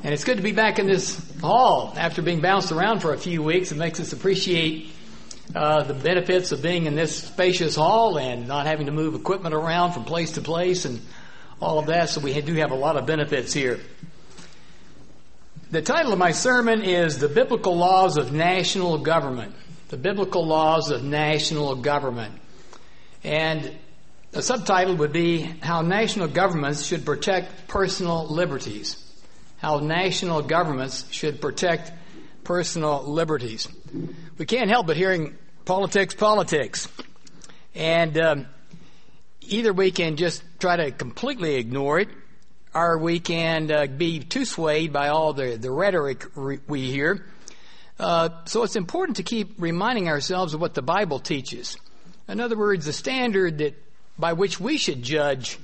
And it's good to be back in this hall after being bounced around for a few weeks. It makes us appreciate the benefits of being in this spacious hall and not having to move equipment around from place to place and all of that. So we do have a lot of benefits here. The title of my sermon is The Biblical Laws of National Government. The Biblical Laws of National Government. And the subtitle would be How National Governments Should Protect Personal Liberties. How national governments should protect personal liberties. We can't help but hearing politics. And either we can just try to completely ignore it, or we can be too swayed by all the rhetoric we hear. So it's important to keep reminding ourselves of what the Bible teaches. In other words, the standard by which we should judge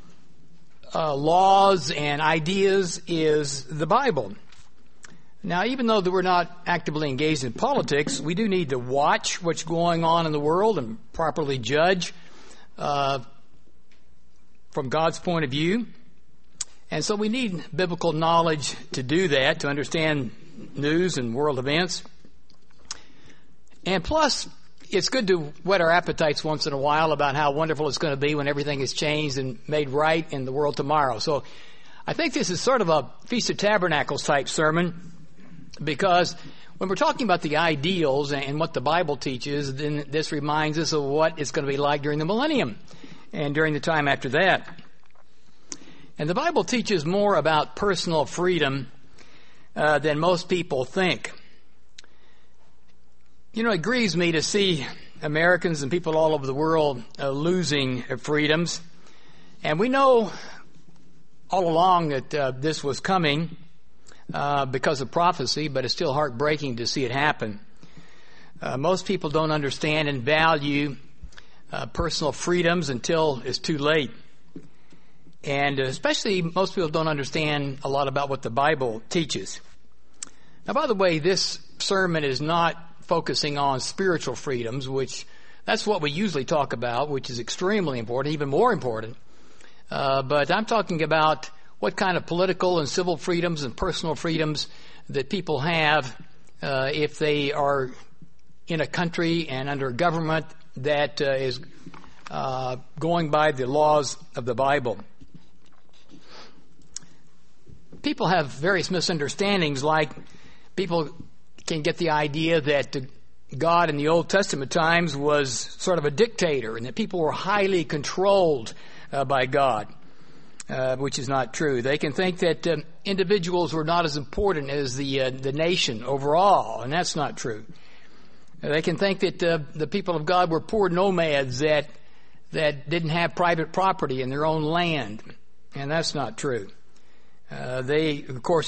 laws and ideas is the Bible. Now, even though we're not actively engaged in politics, we do need to watch what's going on in the world and properly judge from God's point of view. And so we need biblical knowledge to do that, to understand news and world events. And plus, it's good to whet our appetites once in a while about how wonderful it's going to be when everything is changed and made right in the world tomorrow. So I think this is sort of a Feast of Tabernacles type sermon, because when we're talking about the ideals and what the Bible teaches, then this reminds us of what it's going to be like during the millennium and during the time after that. And the Bible teaches more about personal freedom than most people think. You know, it grieves me to see Americans and people all over the world losing freedoms. And we know all along that this was coming because of prophecy, but it's still heartbreaking to see it happen. Most people don't understand and value personal freedoms until it's too late. And especially most people don't understand a lot about what the Bible teaches. Now, by the way, this sermon is not focusing on spiritual freedoms, which that's what we usually talk about, which is extremely important, even more important. But I'm talking about what kind of political and civil freedoms and personal freedoms that people have if they are in a country and under a government that is going by the laws of the Bible. People have various misunderstandings, like people can get the idea that God in the Old Testament times was sort of a dictator and that people were highly controlled by God, which is not true. They can think that individuals were not as important as the nation overall, and that's not true. They can think that the people of God were poor nomads that didn't have private property in their own land, and that's not true. They, of course,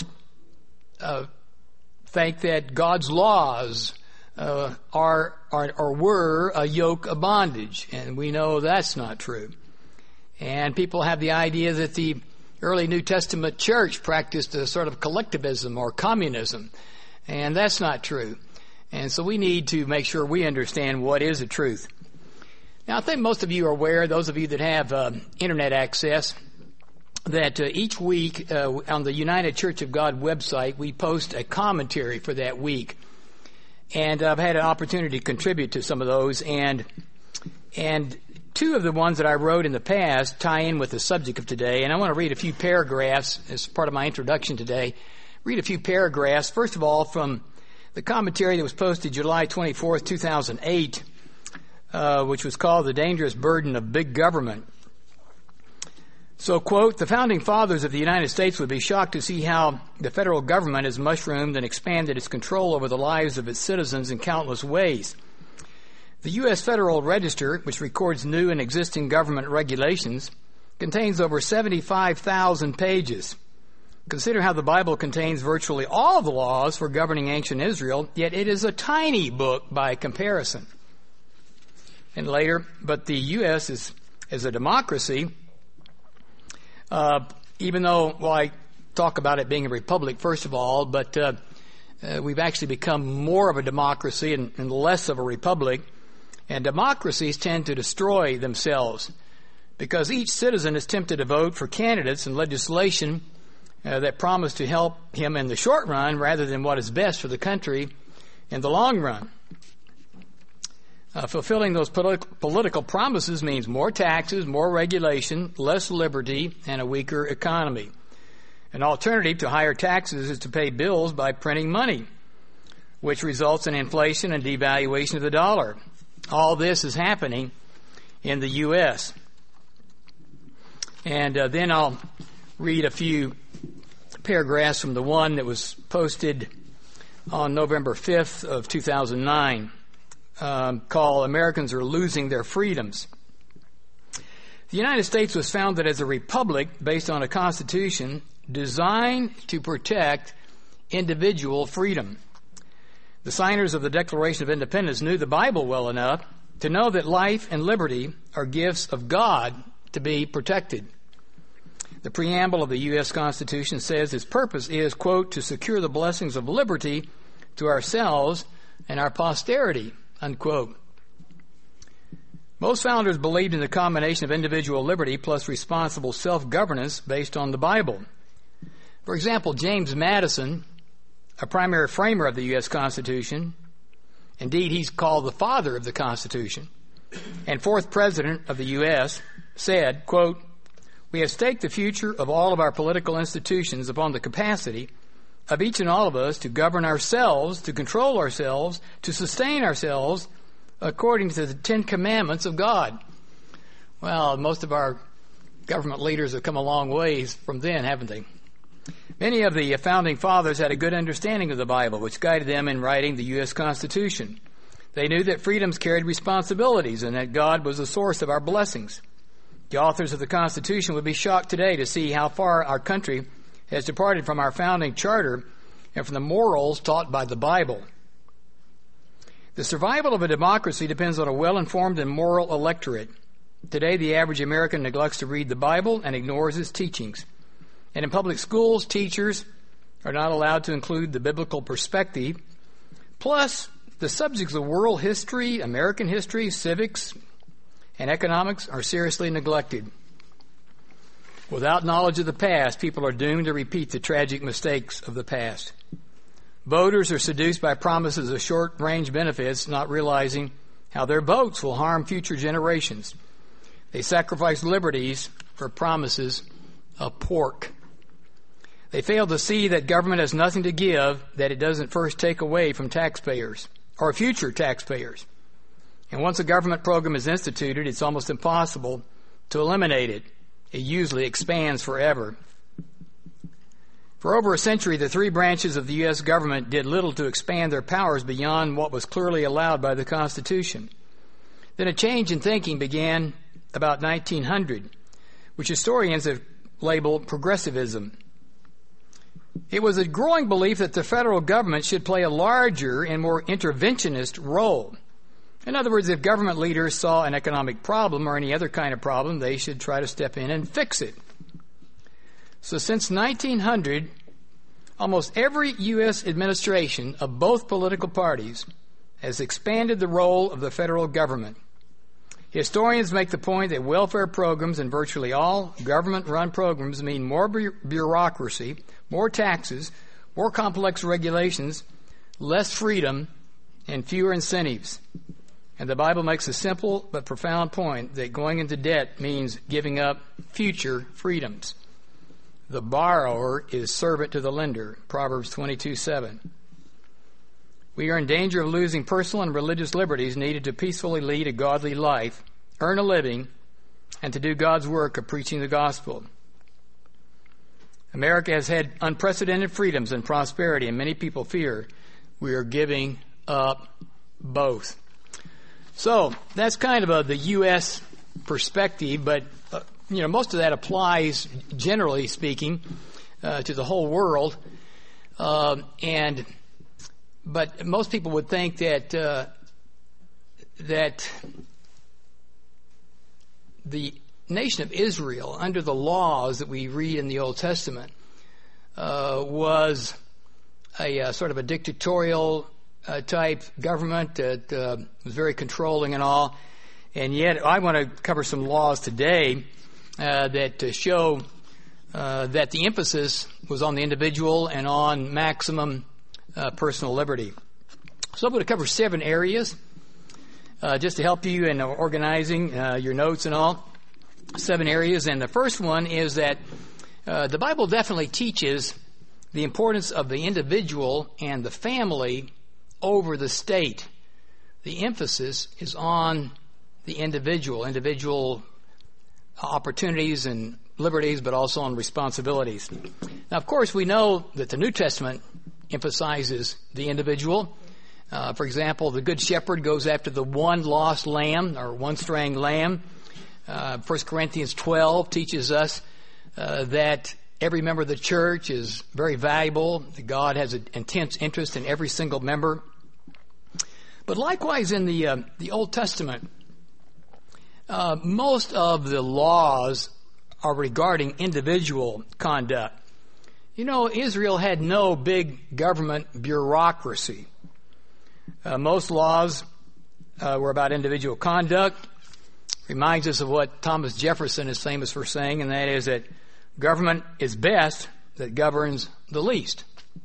think that God's laws are or were a yoke of bondage, and we know that's not true. And people have the idea that the early New Testament church practiced a sort of collectivism or communism, and that's not true. And so we need to make sure we understand what is the truth. Now, I think most of you are aware, those of you that have internet access, that each week on the United Church of God website, we post a commentary for that week. And I've had an opportunity to contribute to some of those. And two of the ones that I wrote in the past tie in with the subject of today. And I want to read a few paragraphs as part of my introduction today. Read a few paragraphs. First of all, from the commentary that was posted July 24th, 2008, which was called The Dangerous Burden of Big Government. So, quote, the founding fathers of the United States would be shocked to see how the federal government has mushroomed and expanded its control over the lives of its citizens in countless ways. The U.S. Federal Register, which records new and existing government regulations, contains over 75,000 pages. Consider how the Bible contains virtually all the laws for governing ancient Israel, yet it is a tiny book by comparison. And later, but the U.S. is a democracy. Even though, well, I talk about it being a republic, first of all, but we've actually become more of a democracy and less of a republic. And democracies tend to destroy themselves because each citizen is tempted to vote for candidates and legislation that promise to help him in the short run rather than what is best for the country in the long run. Fulfilling those political promises means more taxes, more regulation, less liberty, and a weaker economy. An alternative to higher taxes is to pay bills by printing money, which results in inflation and devaluation of the dollar. All this is happening in the U.S. And then I'll read a few paragraphs from the one that was posted on November 5th of 2009. Called Americans Are Losing Their Freedoms. The United States was founded as a republic based on a constitution designed to protect individual freedom. The signers of the Declaration of Independence knew the Bible well enough to know that life and liberty are gifts of God to be protected. The preamble of the U.S. Constitution says its purpose is, quote, to secure the blessings of liberty to ourselves and our posterity, unquote. Most founders believed in the combination of individual liberty plus responsible self-governance based on the Bible. For example, James Madison, a primary framer of the U.S. Constitution, indeed he's called the father of the Constitution, and fourth president of the U.S., said, quote, we have staked the future of all of our political institutions upon the capacity of each and all of us to govern ourselves, to control ourselves, to sustain ourselves according to the Ten Commandments of God. Well, most of our government leaders have come a long ways from then, haven't they? Many of the founding fathers had a good understanding of the Bible, which guided them in writing the U.S. Constitution. They knew that freedoms carried responsibilities and that God was the source of our blessings. The authors of the Constitution would be shocked today to see how far our country has departed from our founding charter and from the morals taught by the Bible. The survival of a democracy depends on a well-informed and moral electorate. Today, the average American neglects to read the Bible and ignores its teachings. And in public schools, teachers are not allowed to include the biblical perspective. Plus, the subjects of world history, American history, civics, and economics are seriously neglected. Without knowledge of the past, people are doomed to repeat the tragic mistakes of the past. Voters are seduced by promises of short-range benefits, not realizing how their votes will harm future generations. They sacrifice liberties for promises of pork. They fail to see that government has nothing to give that it doesn't first take away from taxpayers or future taxpayers. And once a government program is instituted, it's almost impossible to eliminate it. It usually expands forever. For over a century, the three branches of the U.S. government did little to expand their powers beyond what was clearly allowed by the Constitution. Then a change in thinking began about 1900, which historians have labeled progressivism. It was a growing belief that the federal government should play a larger and more interventionist role. In other words, if government leaders saw an economic problem or any other kind of problem, they should try to step in and fix it. So since 1900, almost every U.S. administration of both political parties has expanded the role of the federal government. Historians make the point that welfare programs and virtually all government-run programs mean more bureaucracy, more taxes, more complex regulations, less freedom, and fewer incentives. And the Bible makes a simple but profound point that going into debt means giving up future freedoms. The borrower is servant to the lender, Proverbs 22:7. We are in danger of losing personal and religious liberties needed to peacefully lead a godly life, earn a living, and to do God's work of preaching the gospel. America has had unprecedented freedoms and prosperity, and many people fear we are giving up both. So that's kind of the U.S. perspective, but most of that applies, generally speaking, to the whole world. But most people would think that the nation of Israel, under the laws that we read in the Old Testament, was a sort of a dictatorial type government that was very controlling and all. And yet I want to cover some laws today that show that the emphasis was on the individual and on maximum personal liberty. So I'm going to cover 7 areas just to help you in organizing your notes and all. 7 areas, and the first one is that the Bible definitely teaches the importance of the individual and the family over the state. The emphasis is on the individual opportunities and liberties, but also on responsibilities. Now, of course, we know that the New Testament emphasizes the individual. For example, the Good Shepherd goes after the one lost lamb or one straying lamb. 1 Corinthians 12 teaches us that every member of the church is very valuable. God has an intense interest in every single member. But likewise in the Old Testament, most of the laws are regarding individual conduct. You know, Israel had no big government bureaucracy. Most laws were about individual conduct. Reminds us of what Thomas Jefferson is famous for saying, and that is that government is best that governs the least.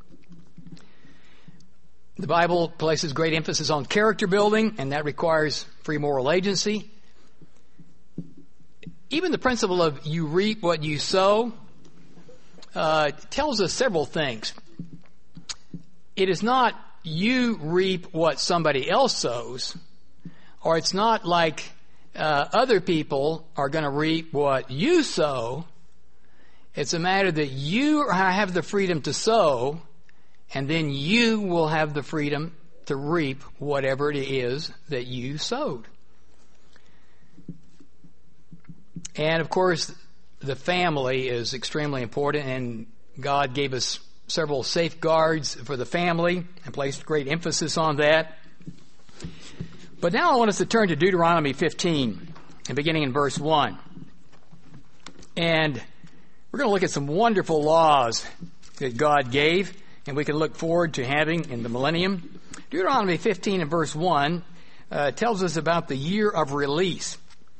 The Bible places great emphasis on character building, and that requires free moral agency. Even the principle of you reap what you sow tells us several things. It is not you reap what somebody else sows, or it's not like other people are going to reap what you sow. It's a matter that you have the freedom to sow, and then you will have the freedom to reap whatever it is that you sowed. And of course, the family is extremely important, and God gave us several safeguards for the family and placed great emphasis on that. But now I want us to turn to Deuteronomy 15, and beginning in verse 1. And we're going to look at some wonderful laws that God gave, and we can look forward to having in the millennium. Deuteronomy 15 and verse 1 tells us about the year of release.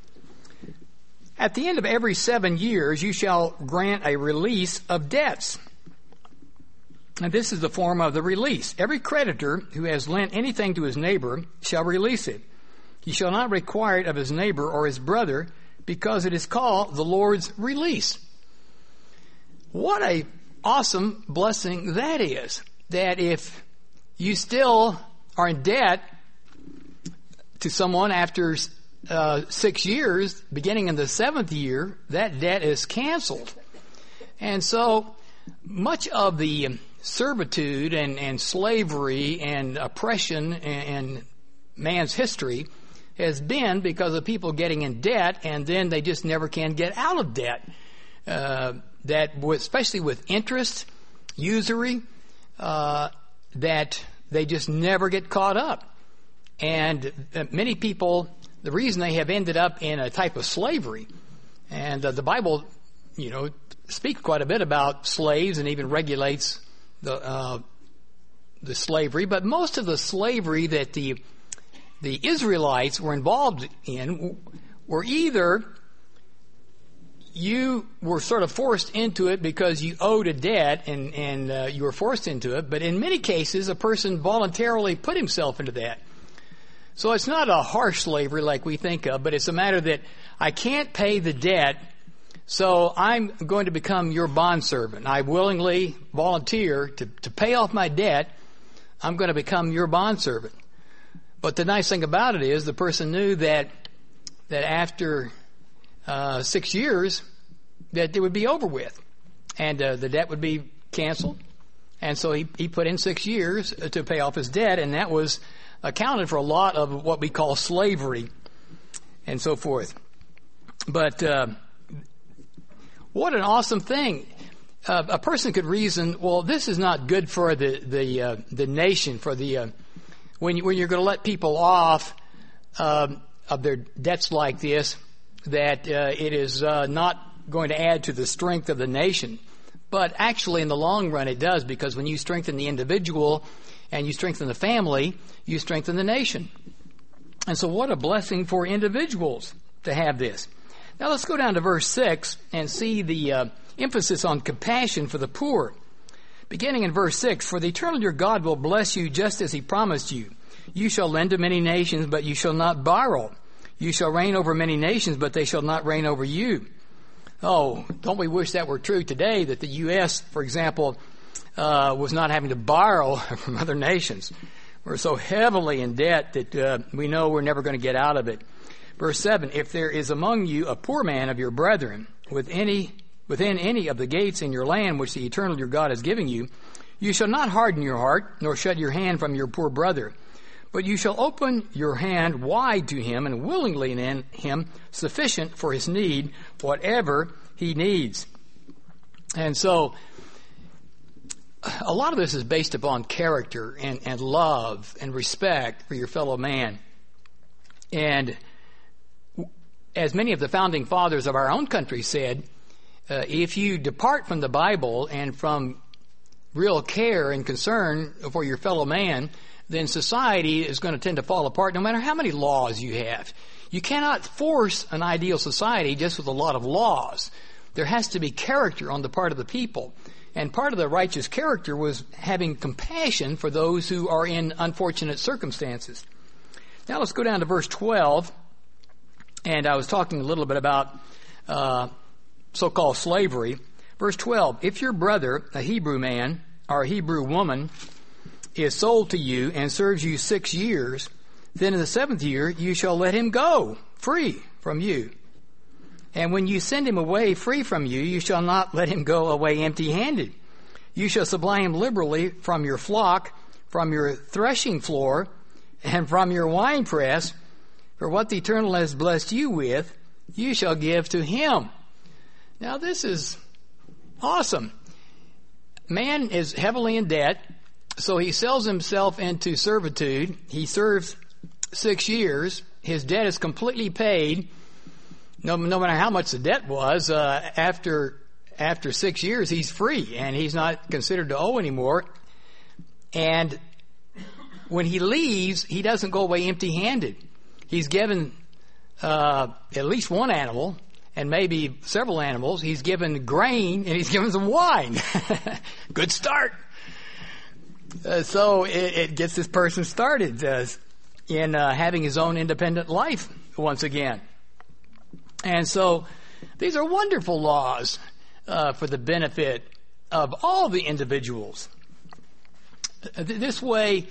At the end of every 7 years, you shall grant a release of debts. And this is the form of the release. Every creditor who has lent anything to his neighbor shall release it. He shall not require it of his neighbor or his brother, because it is called the Lord's release. What a awesome blessing that is. That if you still are in debt to someone after 6 years, beginning in the 7th year, that debt is canceled. And so much of the servitude and slavery and oppression and man's history has been because of people getting in debt, and then they just never can get out of debt. Especially with interest, usury, that they just never get caught up. And many people, the reason they have ended up in a type of slavery, and the Bible, speaks quite a bit about slaves and even regulates the slavery, but most of the slavery that the Israelites were involved in were either you were sort of forced into it because you owed a debt and you were forced into it, but in many cases a person voluntarily put himself into that. So it's not a harsh slavery like we think of, but it's a matter that I can't pay the debt, so I'm going to become your bondservant. I willingly volunteer to pay off my debt. I'm going to become your bondservant. But the nice thing about it is the person knew that after 6 years that it would be over with, and the debt would be canceled. And so he put in 6 years to pay off his debt, and that was accounted for a lot of what we call slavery and so forth. But what an awesome thing. A person could reason, well, this is not good for the nation, for the when you're going to let people off of their debts like this, that it is not going to add to the strength of the nation. But actually, in the long run, it does, because when you strengthen the individual and you strengthen the family, you strengthen the nation. And so what a blessing for individuals to have this. Now let's go down to verse 6 and see the emphasis on compassion for the poor. Beginning in verse 6, "For the eternal your God will bless you just as he promised you. You shall lend to many nations, but you shall not borrow. You shall reign over many nations, but they shall not reign over you." Oh, don't we wish that were true today, that the U.S., for example, was not having to borrow from other nations. We're so heavily in debt that we know we're never going to get out of it. Verse 7, "If there is among you a poor man of your brethren within any of the gates in your land which the eternal your God is giving you, you shall not harden your heart, nor shut your hand from your poor brother. But you shall open your hand wide to him and willingly lend him sufficient for his need, whatever he needs." And so, a lot of this is based upon character and love and respect for your fellow man. And as many of the founding fathers of our own country said, if you depart from the Bible and from real care and concern for your fellow man, then society is going to tend to fall apart no matter how many laws you have. You cannot force an ideal society just with a lot of laws. There has to be character on the part of the people. And part of the righteous character was having compassion for those who are in unfortunate circumstances. Now let's go down to verse 12. And I was talking a little bit about so-called slavery. Verse 12, "If your brother, a Hebrew man or a Hebrew woman, is sold to you and serves you 6 years, then in the 7th year you shall let him go free from you. And when you send him away free from you, you shall not let him go away empty-handed. You shall supply him liberally from your flock, from your threshing floor, and from your winepress. For what the Eternal has blessed you with, you shall give to him." Now this is awesome. Man is heavily in debt, so he sells himself into servitude. He serves 6 years. His debt is completely paid. No matter how much the debt was, after 6 years, he's free and he's not considered to owe anymore. And when he leaves, he doesn't go away empty-handed. He's given at least one animal and maybe several animals. He's given grain and he's given some wine. Good start. So it gets this person started in having his own independent life once again. And so these are wonderful laws for the benefit of all the individuals. This way,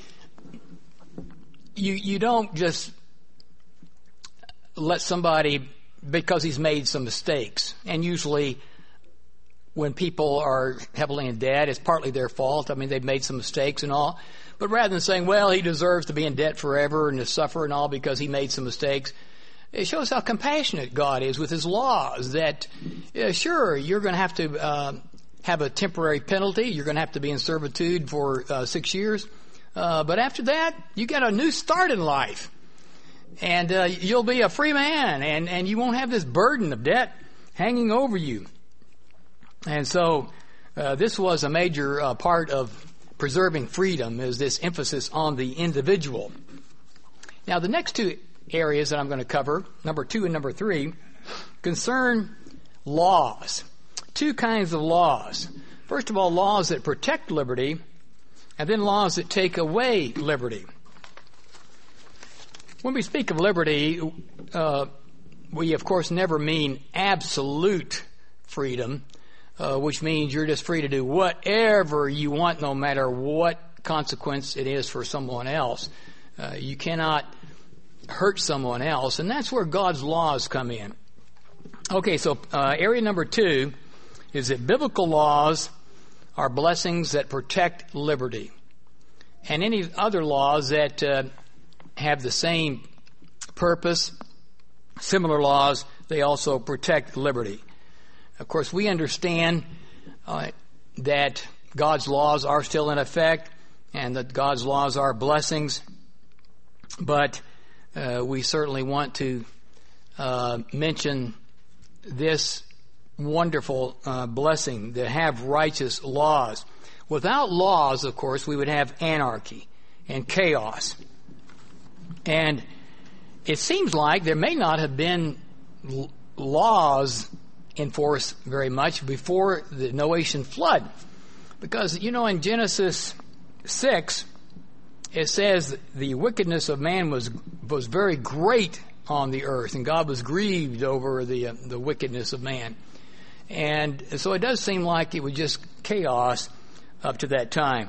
you don't just let somebody, because he's made some mistakes. And usually when people are heavily in debt, it's partly their fault. I mean, they've made some mistakes and all. But rather than saying, well, he deserves to be in debt forever and to suffer and all because he made some mistakes, it shows how compassionate God is with his laws, that sure, you're going to have a temporary penalty. You're going to have to be in servitude for 6 years. But after that, you get a new start in life. And you'll be a free man, and you won't have this burden of debt hanging over you. And so this was a major part of preserving freedom, is this emphasis on the individual. Now, the next two areas that I'm going to cover, number 2 and number 3, concern laws. Two kinds of laws. First of all, laws that protect liberty, and then laws that take away liberty. When we speak of liberty, we of course never mean absolute freedom, which means you're just free to do whatever you want, no matter what consequence it is for someone else. You cannot hurt someone else, and that's where God's laws come in. Okay, so area number 2 is that biblical laws are blessings that protect liberty. And any other laws that have the same purpose, similar laws, they also protect liberty. Of course, we understand that God's laws are still in effect and that God's laws are blessings, but we certainly want to mention this wonderful blessing, to have righteous laws. Without laws, of course, we would have anarchy and chaos. And it seems like there may not have been laws in force very much before the Noachian flood. Because, in Genesis 6, it says the wickedness of man was very great on the earth, and God was grieved over the wickedness of man. And so it does seem like it was just chaos up to that time.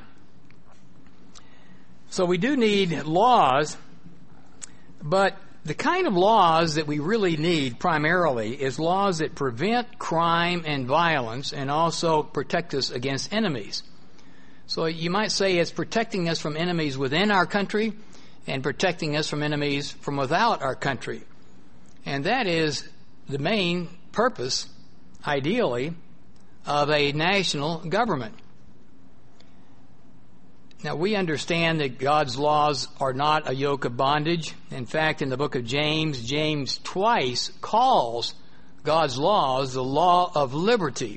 So we do need laws, but the kind of laws that we really need primarily is laws that prevent crime and violence and also protect us against enemies. So you might say it's protecting us from enemies within our country and protecting us from enemies from without our country. And that is the main purpose, ideally, of a national government. Now, we understand that God's laws are not a yoke of bondage. In fact, in the book of James, James twice calls God's laws the law of liberty.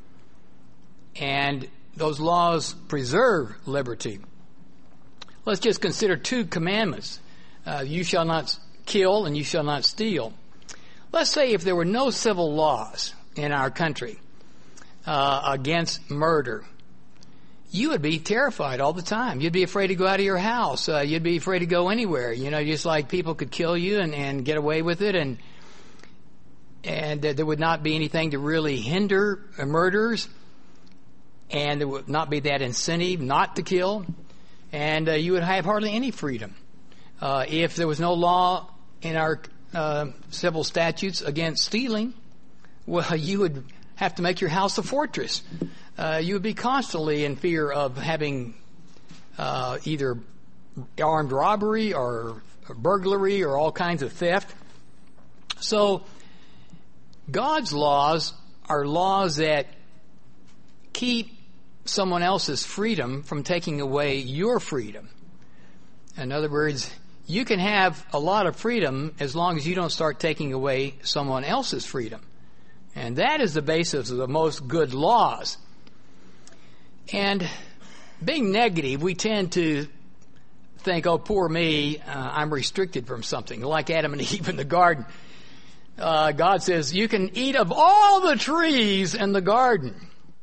And those laws preserve liberty. Let's just consider 2 commandments. You shall not kill and you shall not steal. Let's say if there were no civil laws in our country against murder, you would be terrified all the time. You'd be afraid to go out of your house. You'd be afraid to go anywhere. Just like people could kill you and get away with it, and there would not be anything to really hinder murders, and there would not be that incentive not to kill, and you would have hardly any freedom. If there was no law in our civil statutes against stealing, well, you would have to make your house a fortress. You would be constantly in fear of having either armed robbery or burglary or all kinds of theft. So God's laws are laws that keep someone else's freedom from taking away your freedom. In other words, you can have a lot of freedom as long as you don't start taking away someone else's freedom. And that is the basis of the most good laws. And being negative, we tend to think, oh, poor me, I'm restricted from something, like Adam and Eve in the garden. God says, you can eat of all the trees in the garden.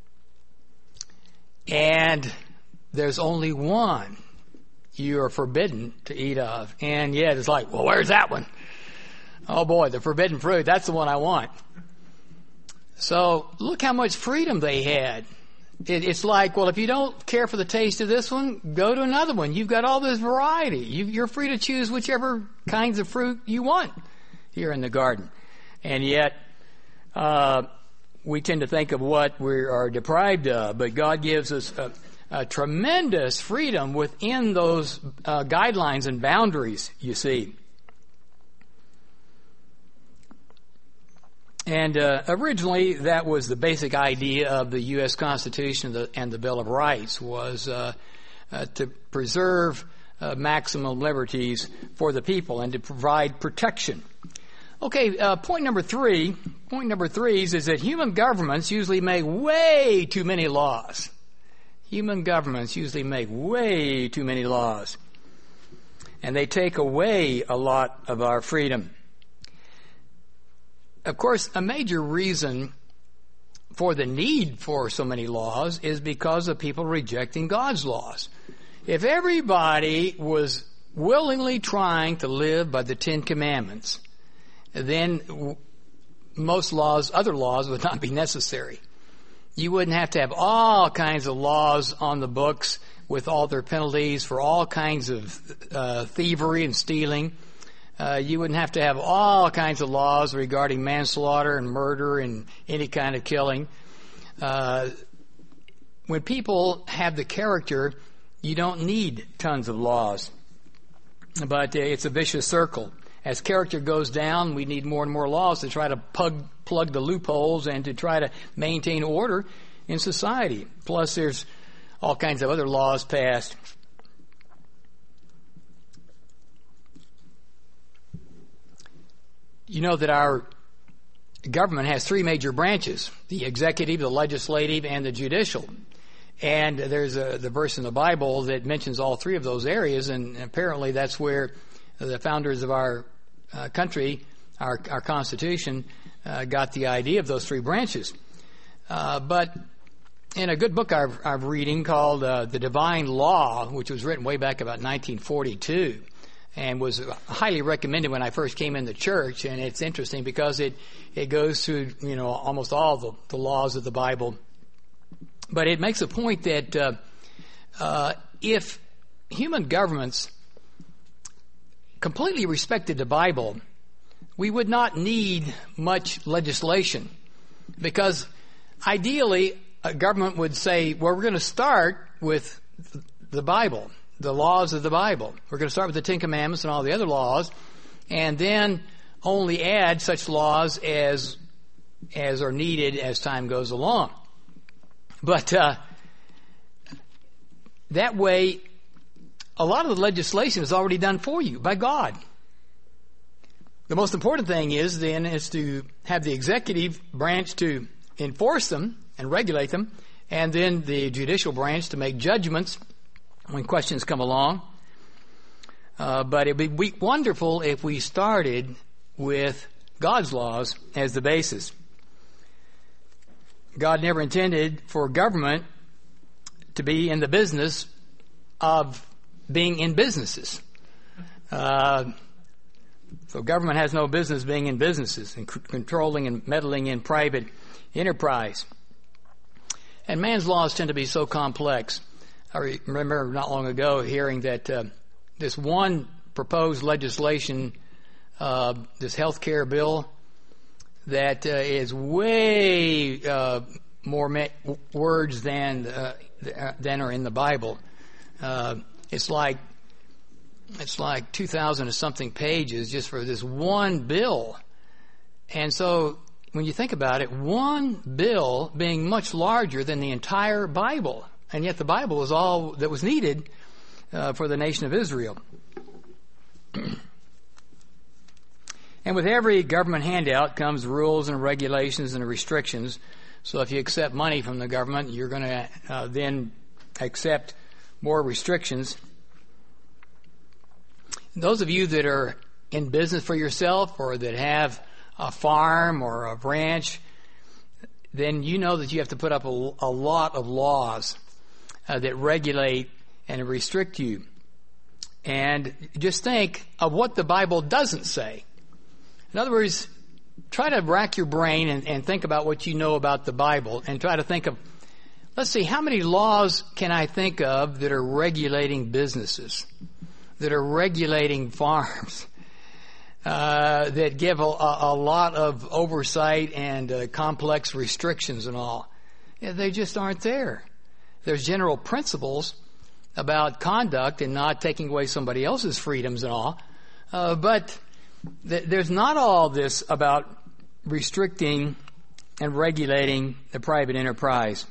And there's only one you are forbidden to eat of. And yet it's like, well, where's that one? Oh boy, the forbidden fruit, that's the one I want. So look how much freedom they had. It's like, well, if you don't care for the taste of this one, go to another one. You've got all this variety. You're free to choose whichever kinds of fruit you want here in the garden. And yet, we tend to think of what we are deprived of, but God gives us a tremendous freedom within those guidelines and boundaries, you see. And originally, that was the basic idea of the U.S. Constitution and the Bill of Rights, was to preserve maximum liberties for the people and to provide protection. Okay, point number three is that human governments usually make way too many laws. Human governments usually make way too many laws. And they take away a lot of our freedom. Of course, a major reason for the need for so many laws is because of people rejecting God's laws. If everybody was willingly trying to live by the 10 Commandments, then most laws, other laws, would not be necessary. You wouldn't have to have all kinds of laws on the books with all their penalties for all kinds of thievery and stealing. You wouldn't have to have all kinds of laws regarding manslaughter and murder and any kind of killing. When people have the character, you don't need tons of laws. But it's a vicious circle. As character goes down, we need more and more laws to try to plug the loopholes and to try to maintain order in society. Plus, there's all kinds of other laws passed. You know that our government has 3 major branches: the executive, the legislative, and the judicial. And there's the verse in the Bible that mentions all 3 of those areas, and apparently that's where the founders of our country, our Constitution, got the idea of those three branches. But in a good book I'm reading called The Divine Law, which was written way back about 1942, and was highly recommended when I first came in the church. And it's interesting because it goes through, almost all the laws of the Bible. But it makes a point that if human governments completely respected the Bible, we would not need much legislation, because ideally a government would say, well, we're going to start with the Bible, the laws of the Bible. We're going to start with the Ten Commandments and all the other laws, and then only add such laws as are needed as time goes along. But that way, a lot of the legislation is already done for you by God. The most important thing is to have the executive branch to enforce them and regulate them, and then the judicial branch to make judgments when questions come along. But it would be wonderful if we started with God's laws as the basis. God never intended for government to be in the business of being in businesses. So government has no business being in businesses and controlling and meddling in private enterprise. And man's laws tend to be so complex. I remember not long ago hearing that this one proposed legislation, this health care bill, that is way more words than are in the Bible. It's like 2,000 or something pages just for this one bill. And so when you think about it, one bill being much larger than the entire Bible, and yet the Bible was all that was needed for the nation of Israel. And with every government handout comes rules and regulations and restrictions. So if you accept money from the government, you're going to then accept more restrictions. Those of you that are in business for yourself or that have a farm or a ranch, then you know that you have to put up a lot of laws that regulate and restrict you. And just think of what the Bible doesn't say. In other words, try to rack your brain and think about what you know about the Bible, and try to think of, let's see, how many laws can I think of that are regulating businesses, that are regulating farms, that give a lot of oversight and complex restrictions and all. Yeah, they just aren't there. There's general principles about conduct and not taking away somebody else's freedoms and all, but there's not all this about restricting and regulating the private enterprise.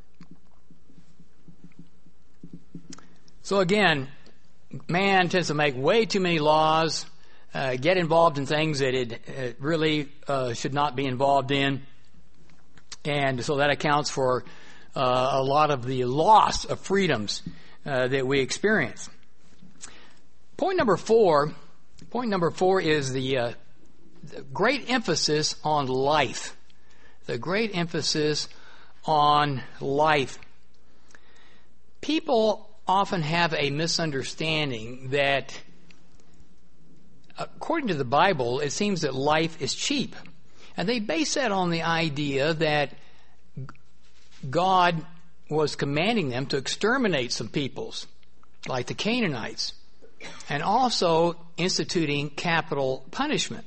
So again, man tends to make way too many laws, get involved in things that it really should not be involved in, and so that accounts for a lot of the loss of freedoms that we experience. Point number four is the great emphasis on life. The great emphasis on life. People often have a misunderstanding that, according to the Bible, it seems that life is cheap. And they base that on the idea that God was commanding them to exterminate some peoples, like the Canaanites, and also instituting capital punishment.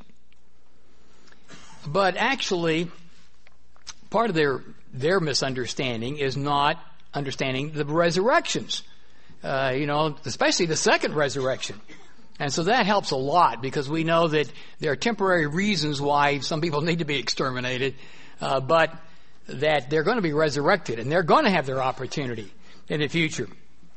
But actually, part of their misunderstanding is not understanding the resurrections, especially the second resurrection. And so that helps a lot, because we know that there are temporary reasons why some people need to be exterminated, but that they're going to be resurrected and they're going to have their opportunity in the future.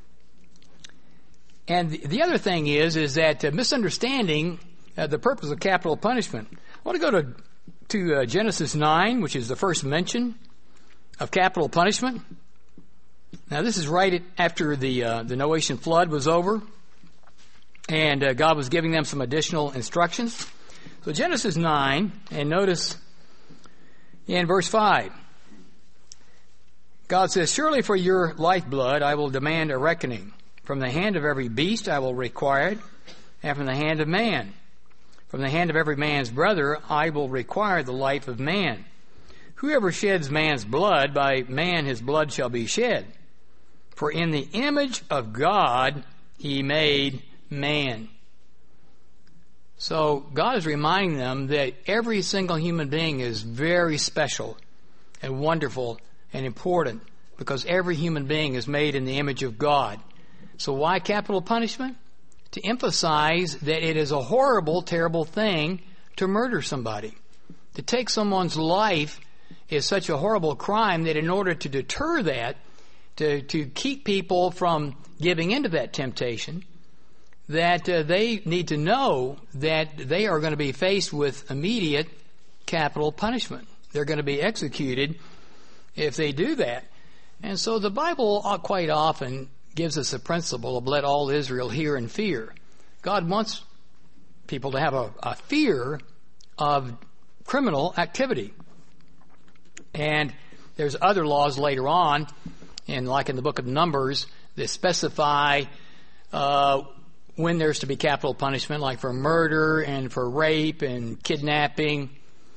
And the other thing is that misunderstanding the purpose of capital punishment. I want to go to Genesis 9, which is the first mention of capital punishment. Now, this is right after the Noachian flood was over, and God was giving them some additional instructions. So Genesis 9, and notice In verse 5, God says, "Surely for your lifeblood I will demand a reckoning. From the hand of every beast I will require it, and from the hand of man. From the hand of every man's brother I will require the life of man. Whoever sheds man's blood, by man his blood shall be shed. For in the image of God he made man." So God is reminding them that every single human being is very special and wonderful and important, because every human being is made in the image of God. So why capital punishment? To emphasize that it is a horrible, terrible thing to murder somebody. To take someone's life is such a horrible crime that in order to deter that, to keep people from giving into that temptation, that they need to know that they are going to be faced with immediate capital punishment. They're going to be executed if they do that. And so the Bible quite often gives us a principle of let all Israel hear and fear. God wants people to have a fear of criminal activity. And there's other laws later on, like in the book of Numbers, that specify when there's to be capital punishment, like for murder and for rape and kidnapping.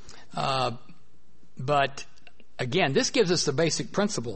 But again, this gives us the basic principle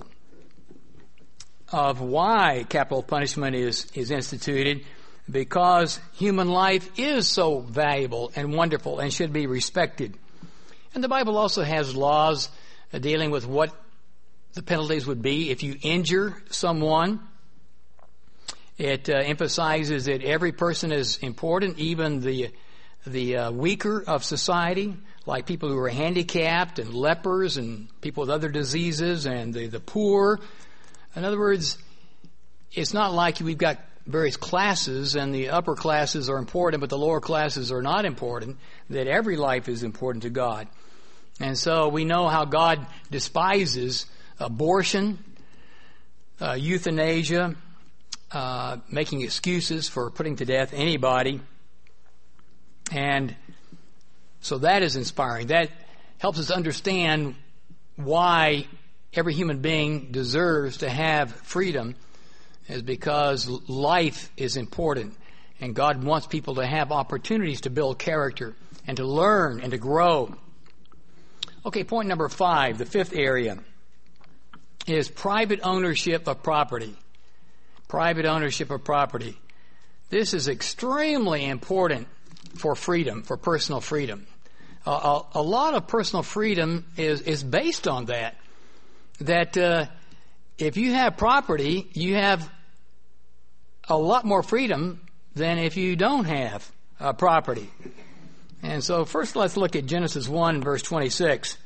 of why capital punishment is instituted, because human life is so valuable and wonderful and should be respected. And the Bible also has laws dealing with what the penalties would be if you injure someone. It emphasizes that every person is important, even the weaker of society, like people who are handicapped and lepers and people with other diseases and the poor. In other words, it's not like we've got various classes and the upper classes are important but the lower classes are not important, that every life is important to God. And so we know how God despises abortion, euthanasia, making excuses for putting to death anybody. And so that is inspiring. That helps us understand why every human being deserves to have freedom, is because life is important. And God wants people to have opportunities to build character and to learn and to grow. Okay, point number 5, the fifth area, is private ownership of property. Private ownership of property. This is extremely important for freedom, for personal freedom. A lot of personal freedom is based on that. That if you have property, you have a lot more freedom than if you don't have property. And so first let's look at Genesis 1 verse 26.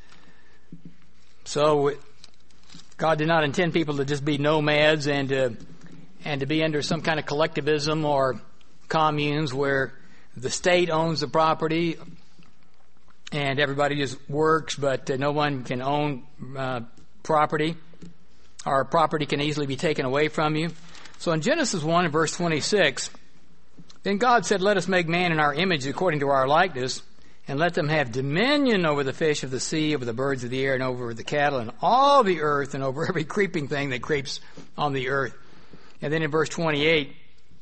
So God did not intend people to just be nomads and to be under some kind of collectivism or communes where the state owns the property and everybody just works, but no one can own property, or property can easily be taken away from you. So in Genesis 1 and verse 26, then God said, "Let us make man in our image according to our likeness, and let them have dominion over the fish of the sea, over the birds of the air, and over the cattle, and all the earth, and over every creeping thing that creeps on the earth." And then in verse 28,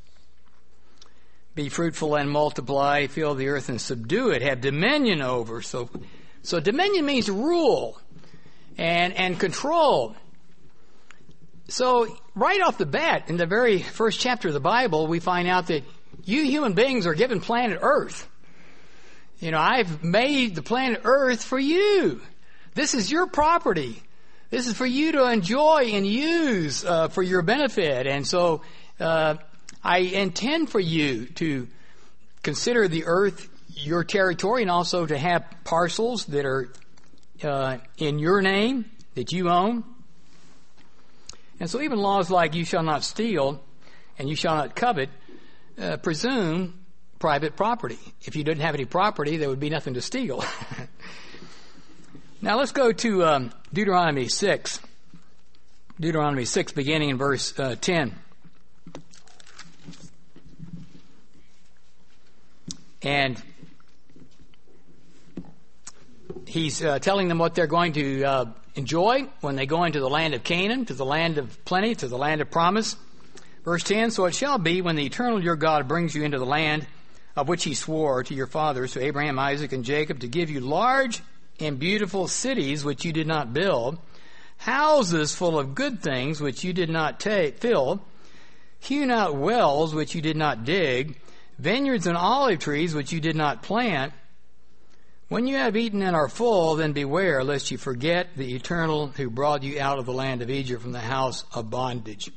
"Be fruitful and multiply, fill the earth and subdue it, have dominion over." So dominion means rule and control. So right off the bat, in the very first chapter of the Bible, we find out that you human beings are given planet Earth. You know, I've made the planet Earth for you. This is your property. This is for you to enjoy and use for your benefit. And so I intend for you to consider the earth your territory, and also to have parcels that are in your name, that you own. And so even laws like "you shall not steal" and "you shall not covet" presume private property. If you didn't have any property, there would be nothing to steal. Now let's go to Deuteronomy 6. Deuteronomy 6, beginning in verse 10. And he's telling them what they're going to enjoy when they go into the land of Canaan, to the land of plenty, to the land of promise. Verse 10, so it shall be when the eternal your God brings you into the land of which he swore to your fathers, to Abraham, Isaac, and Jacob, to give you large and beautiful cities which you did not build, houses full of good things which you did not fill, hewn out wells which you did not dig, vineyards and olive trees which you did not plant. When you have eaten and are full, then beware lest you forget the Eternal who brought you out of the land of Egypt from the house of bondage.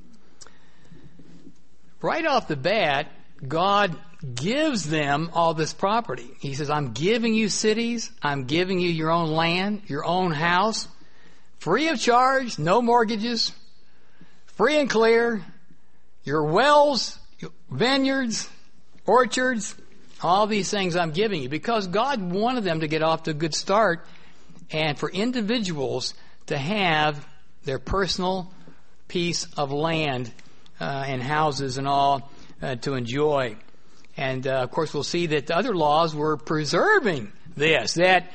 Right off the bat, God gives them all this property. He says, I'm giving you cities, I'm giving you your own land, your own house, free of charge, no mortgages, free and clear, your wells, vineyards, orchards, all these things I'm giving you, because God wanted them to get off to a good start and for individuals to have their personal piece of land and houses and all to enjoy. And of course we'll see that the other laws were preserving this, that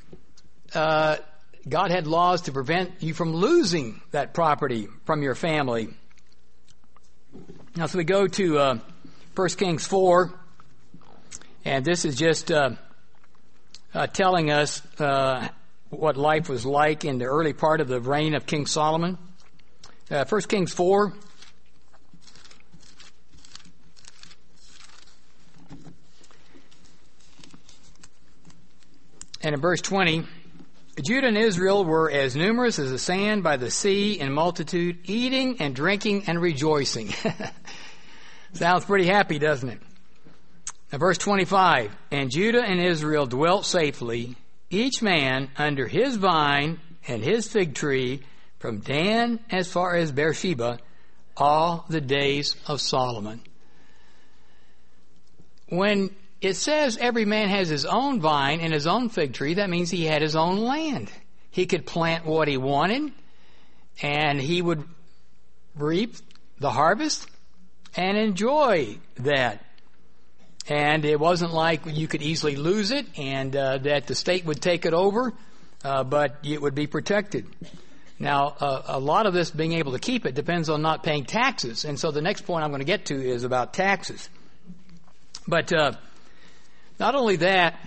God had laws to prevent you from losing that property from your family. Now, so we go to 1 Kings 4, and this is just telling us what life was like in the early part of the reign of King Solomon. 1 Kings 4. And in verse 20, Judah and Israel were as numerous as the sand by the sea in multitude, eating and drinking and rejoicing. Sounds pretty happy, doesn't it? Now, verse 25, and Judah and Israel dwelt safely, each man under his vine and his fig tree, from Dan as far as Beersheba, all the days of Solomon. When it says every man has his own vine and his own fig tree, that means he had his own land. He could plant what he wanted, and he would reap the harvest and enjoy that. And it wasn't like you could easily lose it and that the state would take it over, but it would be protected. Now, a lot of this being able to keep it depends on not paying taxes. And so the next point I'm going to get to is about taxes. But not only that,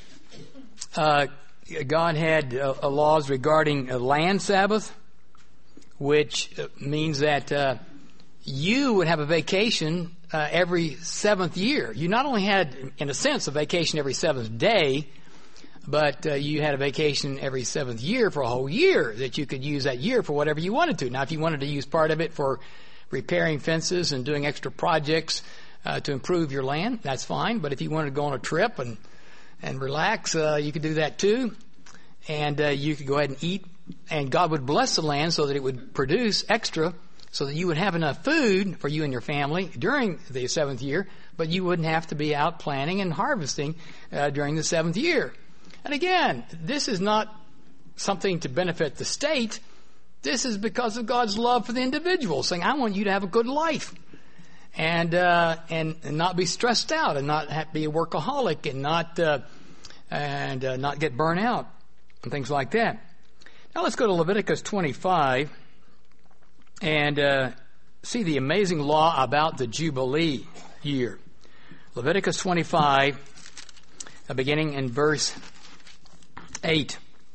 God had laws regarding a land Sabbath, which means that you would have a vacation every seventh year. You not only had, in a sense, a vacation every seventh day, but you had a vacation every seventh year for a whole year that you could use that year for whatever you wanted to. Now, if you wanted to use part of it for repairing fences and doing extra projects to improve your land, that's fine. But if you wanted to go on a trip and relax, you could do that too. And you could go ahead and eat, and God would bless the land so that it would produce extra, so that you would have enough food for you and your family during the seventh year, but you wouldn't have to be out planting and harvesting during the seventh year. And again, this is not something to benefit the state. This is because of God's love for the individual, saying, I want you to have a good life and not be stressed out and not have to be a workaholic and not get burnt out and things like that. Now let's go to Leviticus 25 and see the amazing law about the Jubilee year. Leviticus 25, beginning in verse 8.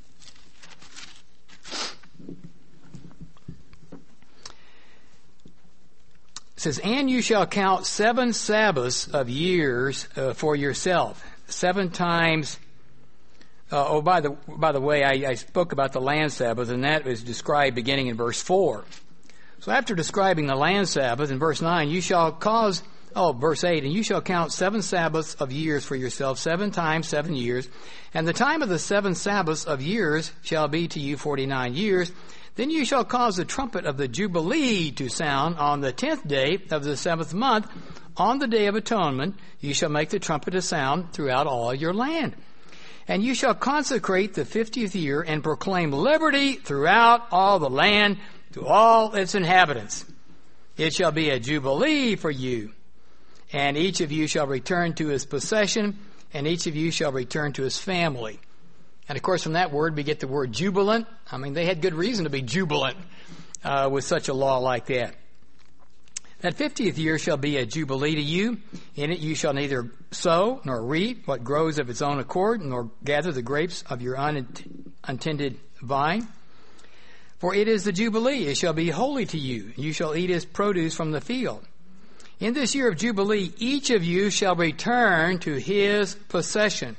It says, and you shall count 7 Sabbaths of years for yourself, 7 times. By the way, I spoke about the land Sabbath, and that is described beginning in verse 4. So after describing the land Sabbath in verse 9, verse 8, and you shall count 7 Sabbaths of years for yourself, 7 times 7 years, and the time of the 7 Sabbaths of years shall be to you 49 years. Then you shall cause the trumpet of the Jubilee to sound on the 10th day of the 7th month. On the day of atonement, you shall make the trumpet to sound throughout all your land. And you shall consecrate the 50th year and proclaim liberty throughout all the land to all its inhabitants. It shall be a jubilee for you. And each of you shall return to his possession, and each of you shall return to his family. And of course, from that word, we get the word jubilant. I mean, they had good reason to be jubilant with such a law like that. That 50th year shall be a jubilee to you. In it you shall neither sow nor reap what grows of its own accord, nor gather the grapes of your untended vine. For it is the jubilee. It shall be holy to you. You shall eat its produce from the field. In this year of jubilee, each of you shall return to his possession.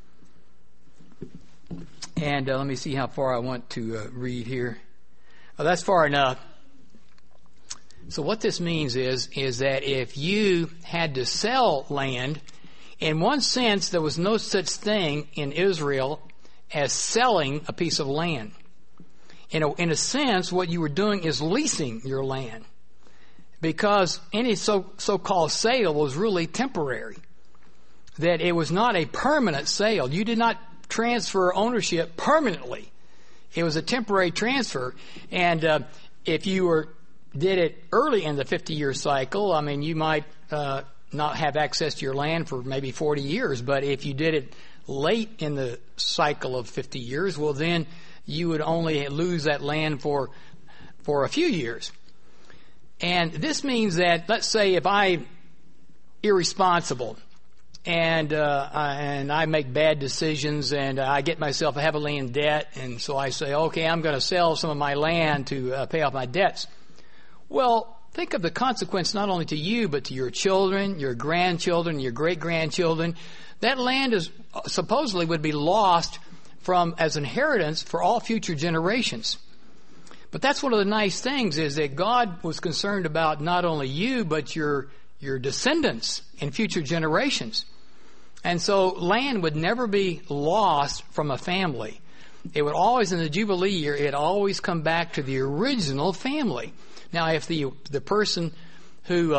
And let me see how far I want to read here. Oh, that's far enough. So what this means is that if you had to sell land, in one sense, there was no such thing in Israel as selling a piece of land. In a sense, what you were doing is leasing your land, because any so-called sale was really temporary, that it was not a permanent sale. You did not transfer ownership permanently. It was a temporary transfer. And if you did it early in the 50-year cycle, I mean, you might not have access to your land for maybe 40 years. But if you did it late in the cycle of 50 years, well, then you would only lose that land for a few years. And this means that, let's say, if I'm irresponsible and I make bad decisions and I get myself heavily in debt, and so I say, okay, I'm going to sell some of my land to pay off my debts. Well, think of the consequence not only to you, but to your children, your grandchildren, your great-grandchildren. That land is supposedly would be lost as inheritance for all future generations. But that's one of the nice things, is that God was concerned about not only you, but your descendants in future generations. And so land would never be lost from a family. It would always, in the Jubilee year, it always come back to the original family. Now, if the person who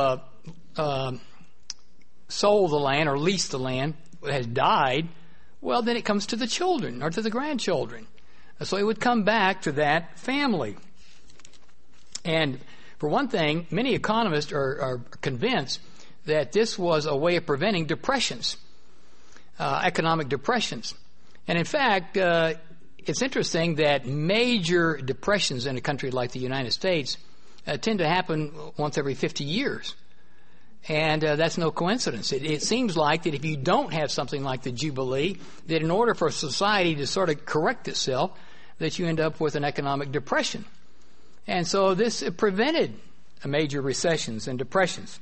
sold the land or leased the land has died, well, then it comes to the children or to the grandchildren. So it would come back to that family. And for one thing, many economists are convinced that this was a way of preventing depressions, economic depressions. And in fact, it's interesting that major depressions in a country like the United States tend to happen once every 50 years. And that's no coincidence. It seems like that if you don't have something like the Jubilee, that in order for society to sort of correct itself, that you end up with an economic depression. And so this prevented major recessions and depressions.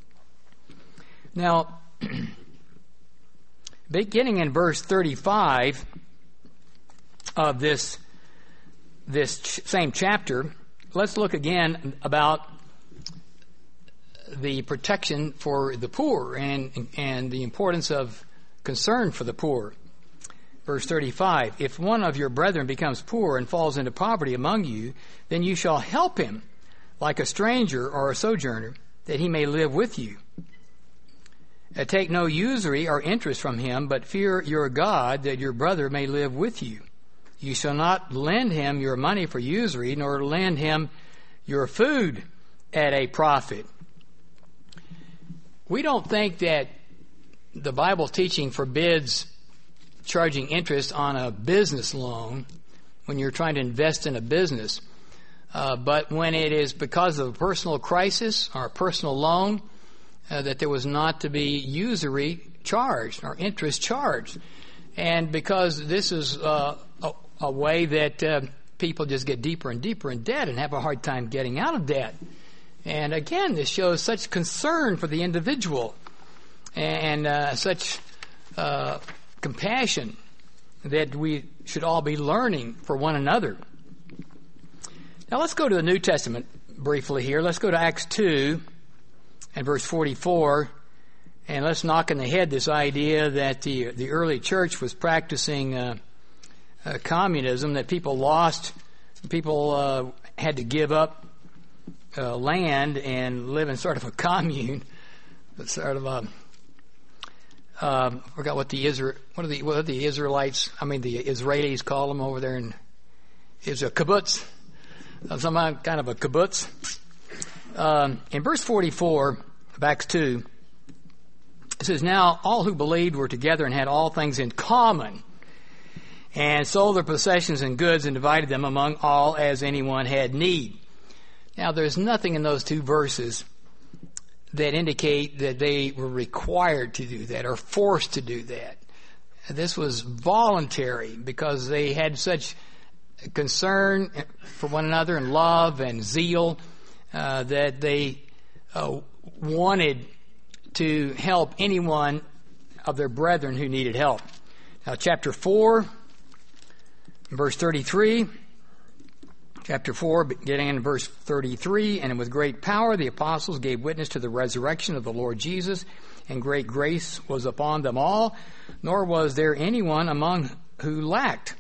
Now, beginning in verse 35 of this same chapter, let's look again about the protection for the poor and the importance of concern for the poor. Verse 35, if one of your brethren becomes poor and falls into poverty among you, then you shall help him like a stranger or a sojourner, that he may live with you. Take no usury or interest from him, but fear your God, that your brother may live with you. You shall not lend him your money for usury, nor lend him your food at a profit. We don't think that the Bible teaching forbids charging interest on a business loan when you're trying to invest in a business. But when it is because of a personal crisis or a personal loan, that there was not to be usury charged or interest charged. And because this is a way that people just get deeper and deeper in debt and have a hard time getting out of debt. And again, this shows such concern for the individual and such compassion that we should all be learning for one another. Now let's go to the New Testament briefly here. Let's go to Acts 2 and verse 44, and let's knock in the head this idea that the early church was practicing communism, that people had to give up land and live in sort of a commune, sort of I forgot what the Israelites, the Israelis call them over there, and it's a kibbutz, some kind of a kibbutz. In verse 44 of Acts 2, it says, now all who believed were together and had all things in common. and sold their possessions and goods and divided them among all as anyone had need. Now, there's nothing in those two verses that indicate that they were required to do that or forced to do that. This was voluntary because they had such concern for one another and love and zeal that they wanted to help anyone of their brethren who needed help. Now, chapter 4, verse 33. Chapter 4, beginning in verse 33, and with great power the apostles gave witness to the resurrection of the Lord Jesus, and great grace was upon them all, nor was there anyone among who lacked.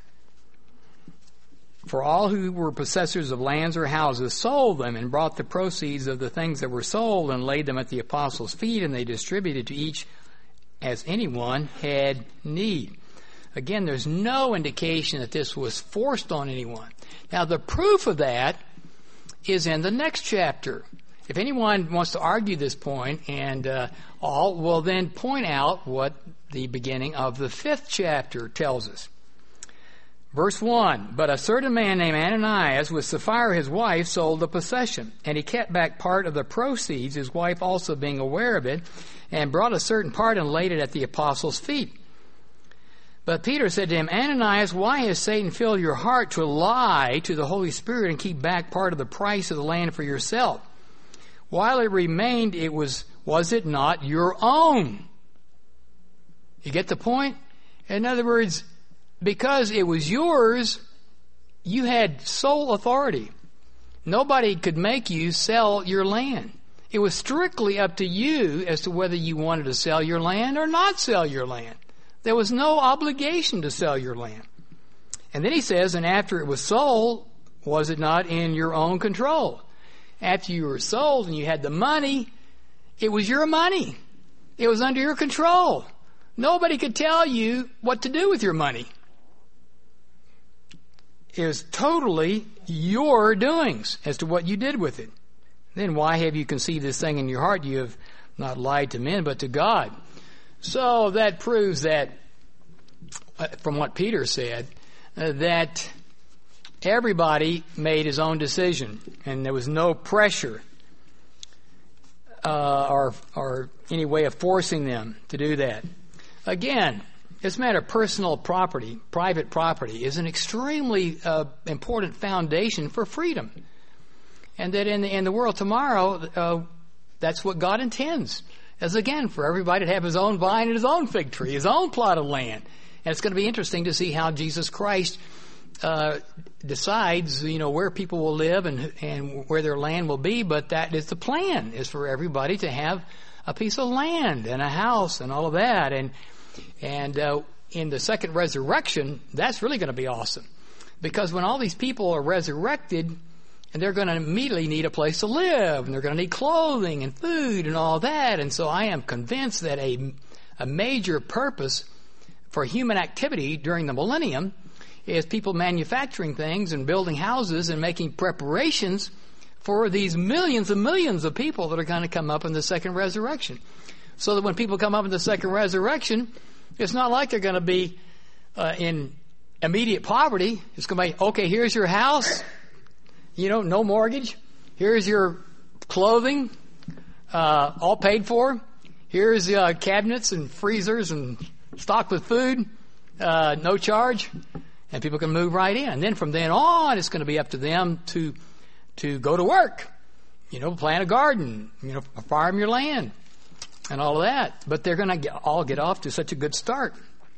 For all who were possessors of lands or houses sold them and brought the proceeds of the things that were sold and laid them at the apostles' feet, and they distributed to each as anyone had need. Again, there's no indication that this was forced on anyone. Now, the proof of that is in the next chapter. If anyone wants to argue this point, and all will then point out what the beginning of the 5th chapter tells us. Verse 1, but a certain man named Ananias with Sapphira his wife sold the possession, and he kept back part of the proceeds, his wife also being aware of it, and brought a certain part and laid it at the apostles' feet. But Peter said to him, Ananias, why has Satan filled your heart to lie to the Holy Spirit and keep back part of the price of the land for yourself? While it remained, was it not your own? You get the point? In other words, because it was yours, you had sole authority. Nobody could make you sell your land. It was strictly up to you as to whether you wanted to sell your land or not sell your land. There was no obligation to sell your land. And then he says, and after it was sold, was it not in your own control? After you were sold and you had the money, it was your money. It was under your control. Nobody could tell you what to do with your money. It was totally your doings as to what you did with it. Then why have you conceived this thing in your heart? You have not lied to men, but to God. So that proves that, from what Peter said, that everybody made his own decision, and there was no pressure or any way of forcing them to do that. Again, this matter of personal property, private property, is an extremely important foundation for freedom, and that in the world tomorrow, that's what God intends. As again, for everybody to have his own vine and his own fig tree, his own plot of land. And it's going to be interesting to see how Jesus Christ decides, where people will live and where their land will be. But that is the plan, is for everybody to have a piece of land and a house and all of that. And in the second resurrection, that's really going to be awesome. Because when all these people are resurrected, and they're going to immediately need a place to live, and they're going to need clothing and food and all that. And so I am convinced that a major purpose for human activity during the millennium is people manufacturing things and building houses and making preparations for these millions and millions of people that are going to come up in the second resurrection. So that when people come up in the second resurrection, it's not like they're going to be in immediate poverty. It's going to be, okay, here's your house. No mortgage. Here's your clothing, all paid for. Here's cabinets and freezers and stocked with food, no charge, and people can move right in. And then from then on, it's going to be up to them to go to work, plant a garden, farm your land, and all of that. But they're going to all get off to such a good start.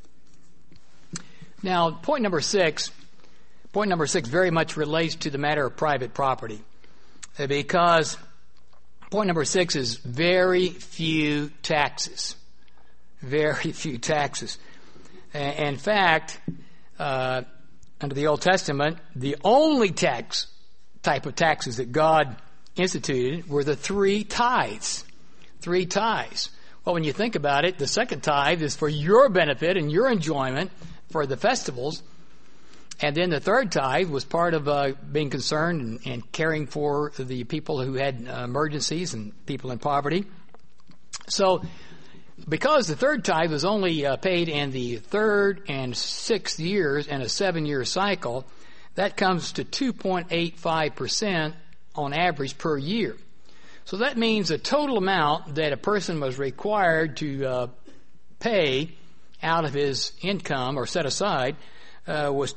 Now, point number 6 very much relates to the matter of private property, because point number 6 is very few taxes. Very few taxes. In fact, under the Old Testament, the only type of taxes that God instituted were the 3 tithes. 3 tithes. Well, when you think about it, the second tithe is for your benefit and your enjoyment for the festivals. And then the third tithe was part of being concerned and caring for the people who had emergencies and people in poverty. So because the third tithe was only paid in the third and sixth years in a 7-year cycle, that comes to 2.85% on average per year. So that means the total amount that a person was required to pay out of his income or set aside was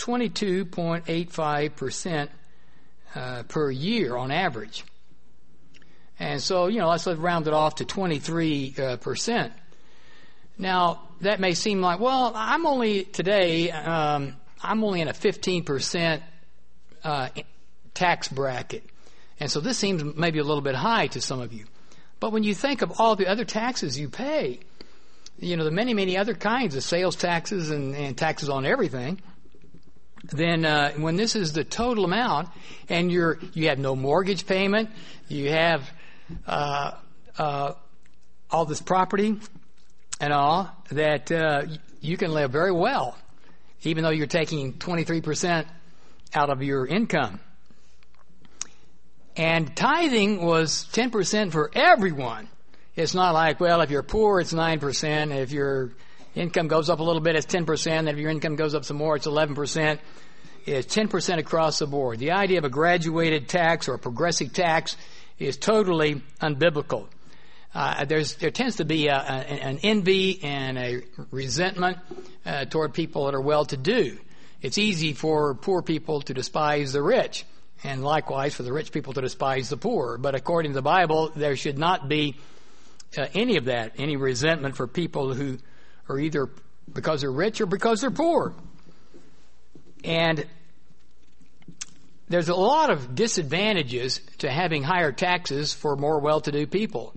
22.85% per year on average. And so, let's round it off to 23%. Now, that may seem like, well, I'm only in a 15% tax bracket. And so this seems maybe a little bit high to some of you. But when you think of all the other taxes you pay, the many, many other kinds of sales taxes and taxes on everything, then when this is the total amount, and you have no mortgage payment, you have all this property and all, that you can live very well, even though you're taking 23% out of your income. And tithing was 10% for everyone. It's not like, well, if you're poor, it's 9%. If your income goes up a little bit, it's 10%. If your income goes up some more, it's 11%. It's 10% across the board. The idea of a graduated tax or a progressive tax is totally unbiblical. There tends to be an envy and a resentment toward people that are well-to-do. It's easy for poor people to despise the rich, and likewise for the rich people to despise the poor. But according to the Bible, there should not be any of that, any resentment for people who are either because they're rich or because they're poor. And there's a lot of disadvantages to having higher taxes for more well-to-do people.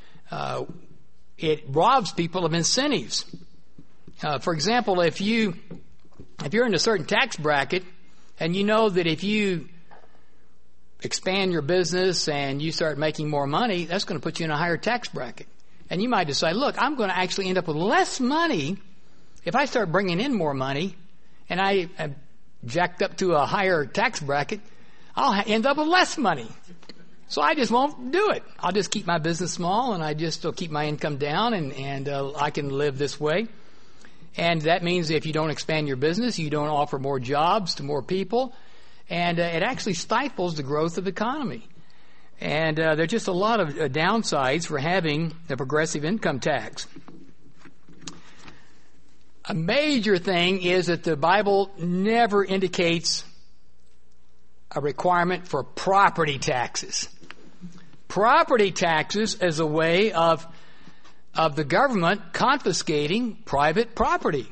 It robs people of incentives. For example, if you're in a certain tax bracket and you know that if you expand your business and you start making more money, that's going to put you in a higher tax bracket. And you might decide, look, I'm going to actually end up with less money if I start bringing in more money and I am jacked up to a higher tax bracket. I'll end up with less money. So I just won't do it. I'll just keep my business small and will keep my income down and I can live this way. And that means if you don't expand your business, you don't offer more jobs to more people, and it actually stifles the growth of the economy. And there are just a lot of downsides for having a progressive income tax. A major thing is that the Bible never indicates a requirement for property taxes. Property taxes is a way of the government confiscating private property.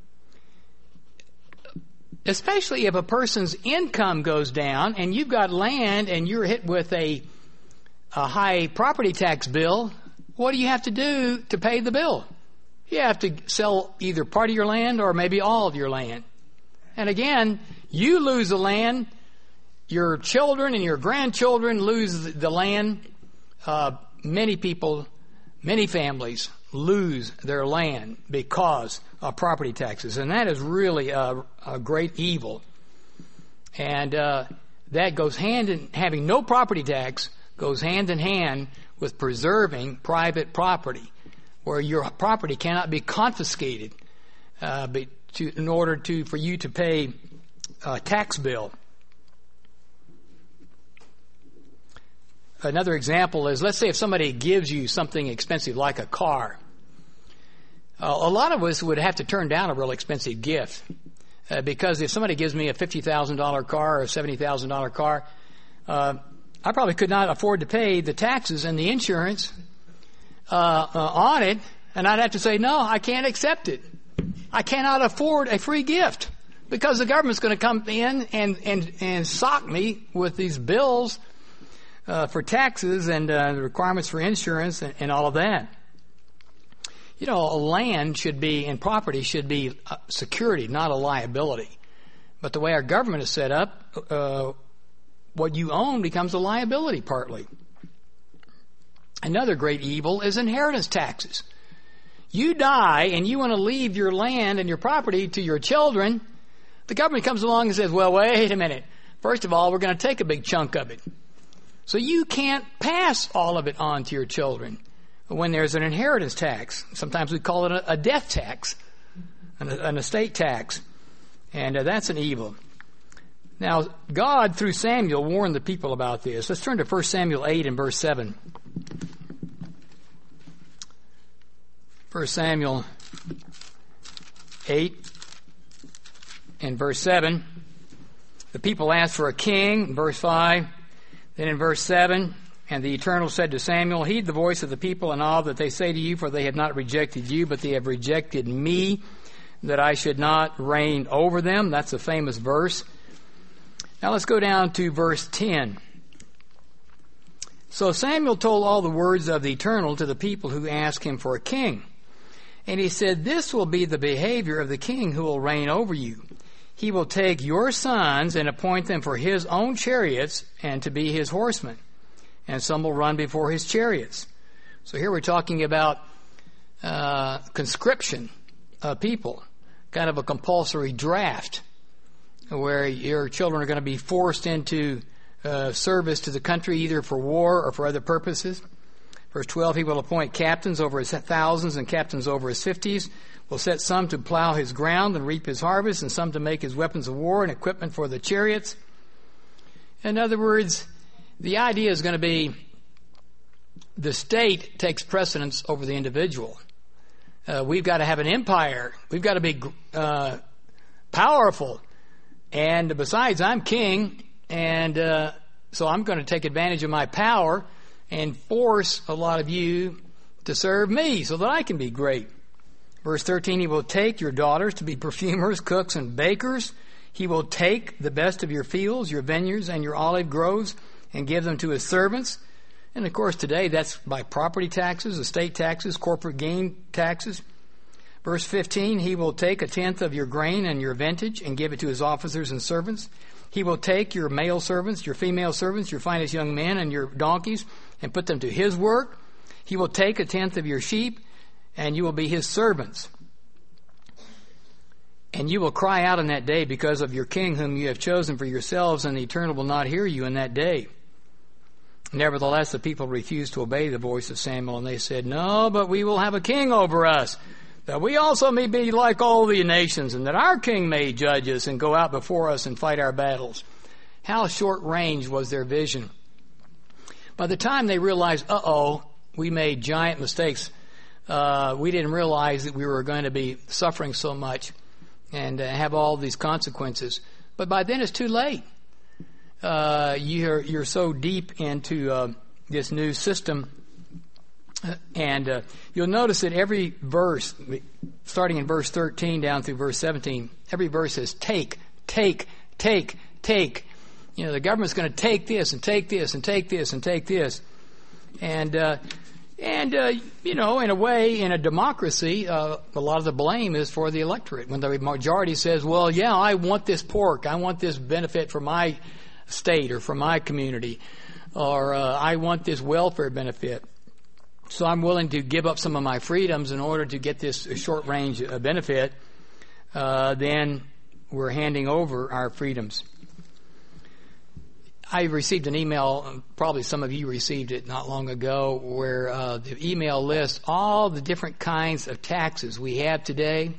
Especially if a person's income goes down and you've got land and you're hit with a high property tax bill, what do you have to do to pay the bill? You have to sell either part of your land or maybe all of your land. And again, you lose the land, your children and your grandchildren lose the land. Many people, many families lose their land because of property taxes. And that is really a great evil. And that goes having no property tax goes hand in hand with preserving private property, where your property cannot be confiscated in order for you to pay a tax bill. Another example is, let's say if somebody gives you something expensive like a car. A lot of us would have to turn down a real expensive gift because if somebody gives me a $50,000 car or a $70,000 car, I probably could not afford to pay the taxes and the insurance on it, and I'd have to say, no, I can't accept it. I cannot afford a free gift because the government's going to come in and sock me with these bills for taxes and the requirements for insurance and all of that. You know, land should be, and property should be security, not a liability. But the way our government is set up, what you own becomes a liability partly. Another great evil is inheritance taxes. You die and you want to leave your land and your property to your children. The government comes along and says, well, wait a minute. First of all, we're going to take a big chunk of it. So you can't pass all of it on to your children. when there's an inheritance tax. Sometimes we call it a death tax, an estate tax. And that's an evil. Now, God, through Samuel, warned the people about this. Let's turn to 1 Samuel 8 and verse 7. 1 Samuel 8 and verse 7. The people asked for a king, verse 5. Then in verse 7, and the Eternal said to Samuel, heed the voice of the people and all that they say to you, for they have not rejected you, but they have rejected me, that I should not reign over them. That's a famous verse. Now let's go down to verse 10. So Samuel told all the words of the Eternal to the people who asked him for a king. And he said, this will be the behavior of the king who will reign over you. He will take your sons and appoint them for his own chariots and to be his horsemen. And some will run before his chariots. So here we're talking about conscription of people, kind of a compulsory draft, where your children are going to be forced into service to the country, either for war or for other purposes. Verse 12, he will appoint captains over his thousands and captains over his 50s, will set some to plow his ground and reap his harvest, and some to make his weapons of war and equipment for the chariots. In other words, the idea is going to be the state takes precedence over the individual. We've got to have an empire. We've got to be powerful. And besides, I'm king, and so I'm going to take advantage of my power and force a lot of you to serve me so that I can be great. Verse 13, he will take your daughters to be perfumers, cooks, and bakers. He will take the best of your fields, your vineyards, and your olive groves, and give them to his servants. And of course today that's by property taxes, estate taxes, corporate gain taxes. Verse 15, he will take a tenth of your grain and your vintage and give it to his officers and servants. He will take your male servants, your female servants, your finest young men and your donkeys and put them to his work. He will take a tenth of your sheep and you will be his servants. And you will cry out in that day because of your king whom you have chosen for yourselves, and the Eternal will not hear you in that day. Nevertheless, the people refused to obey the voice of Samuel, and they said, no, but we will have a king over us, that we also may be like all the nations, and that our king may judge us and go out before us and fight our battles. How short range was their vision. By the time they realized, we made giant mistakes, we didn't realize that we were going to be suffering so much and have all these consequences. But by then it's too late. You're so deep into this new system, and you'll notice that every verse, starting in verse 13 down through verse 17, every verse says take, take, take, take. You know, the government's going to take this and take this and take this and take this. And you know, in a way, in a democracy, a lot of the blame is for the electorate. When the majority says, well, yeah, I want this pork, I want this benefit for my state or for my community, or I want this welfare benefit, so I'm willing to give up some of my freedoms in order to get this short-range benefit, then we're handing over our freedoms. I received an email, probably some of you received it not long ago, where the email lists all the different kinds of taxes we have today.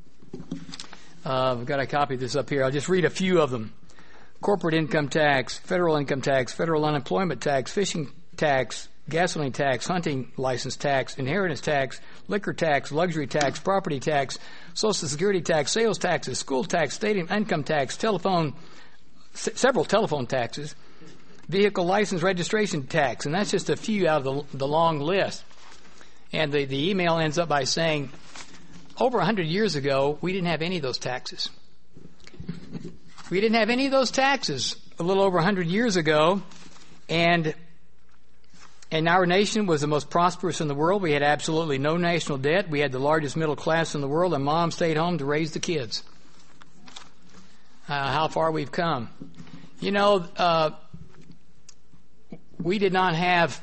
I've got a copy of this up here. I'll just read a few of them. Corporate income tax, federal unemployment tax, fishing tax, gasoline tax, hunting license tax, inheritance tax, liquor tax, luxury tax, property tax, Social Security tax, sales taxes, school tax, state income tax, several telephone taxes, vehicle license registration tax, and that's just a few out of the long list. And the email ends up by saying, over 100 years ago, we didn't have any of those taxes. We didn't have any of those taxes a little over 100 years ago, and our nation was the most prosperous in the world. We had absolutely no national debt. We had the largest middle class in the world, and mom stayed home to raise the kids. How far we've come. You know, we did not have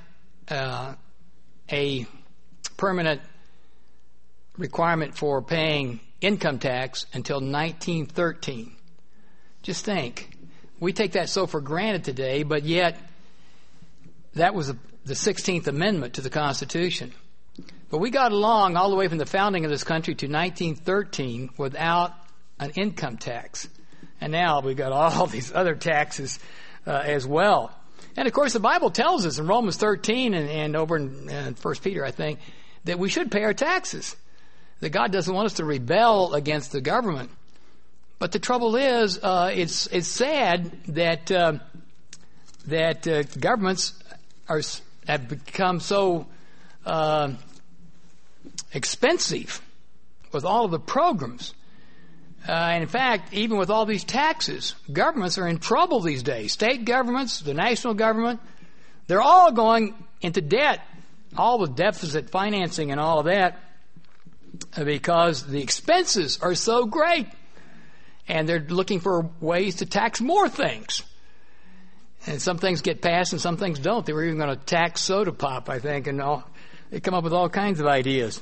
a permanent requirement for paying income tax until 1913. Just think. We take that so for granted today, but yet that was the 16th Amendment to the Constitution. But we got along all the way from the founding of this country to 1913 without an income tax. And now we've got all these other taxes as well. And of course the Bible tells us in Romans 13 and over in 1 Peter, I think, that we should pay our taxes. That God doesn't want us to rebel against the government. But the trouble is, it's sad that governments have become so expensive with all of the programs. And in fact, even with all these taxes, governments are in trouble these days. State governments, the national government, they're all going into debt. All the deficit financing and all of that, because the expenses are so great. And they're looking for ways to tax more things. And some things get passed and some things don't. They were even going to tax soda pop, I think, and they come up with all kinds of ideas.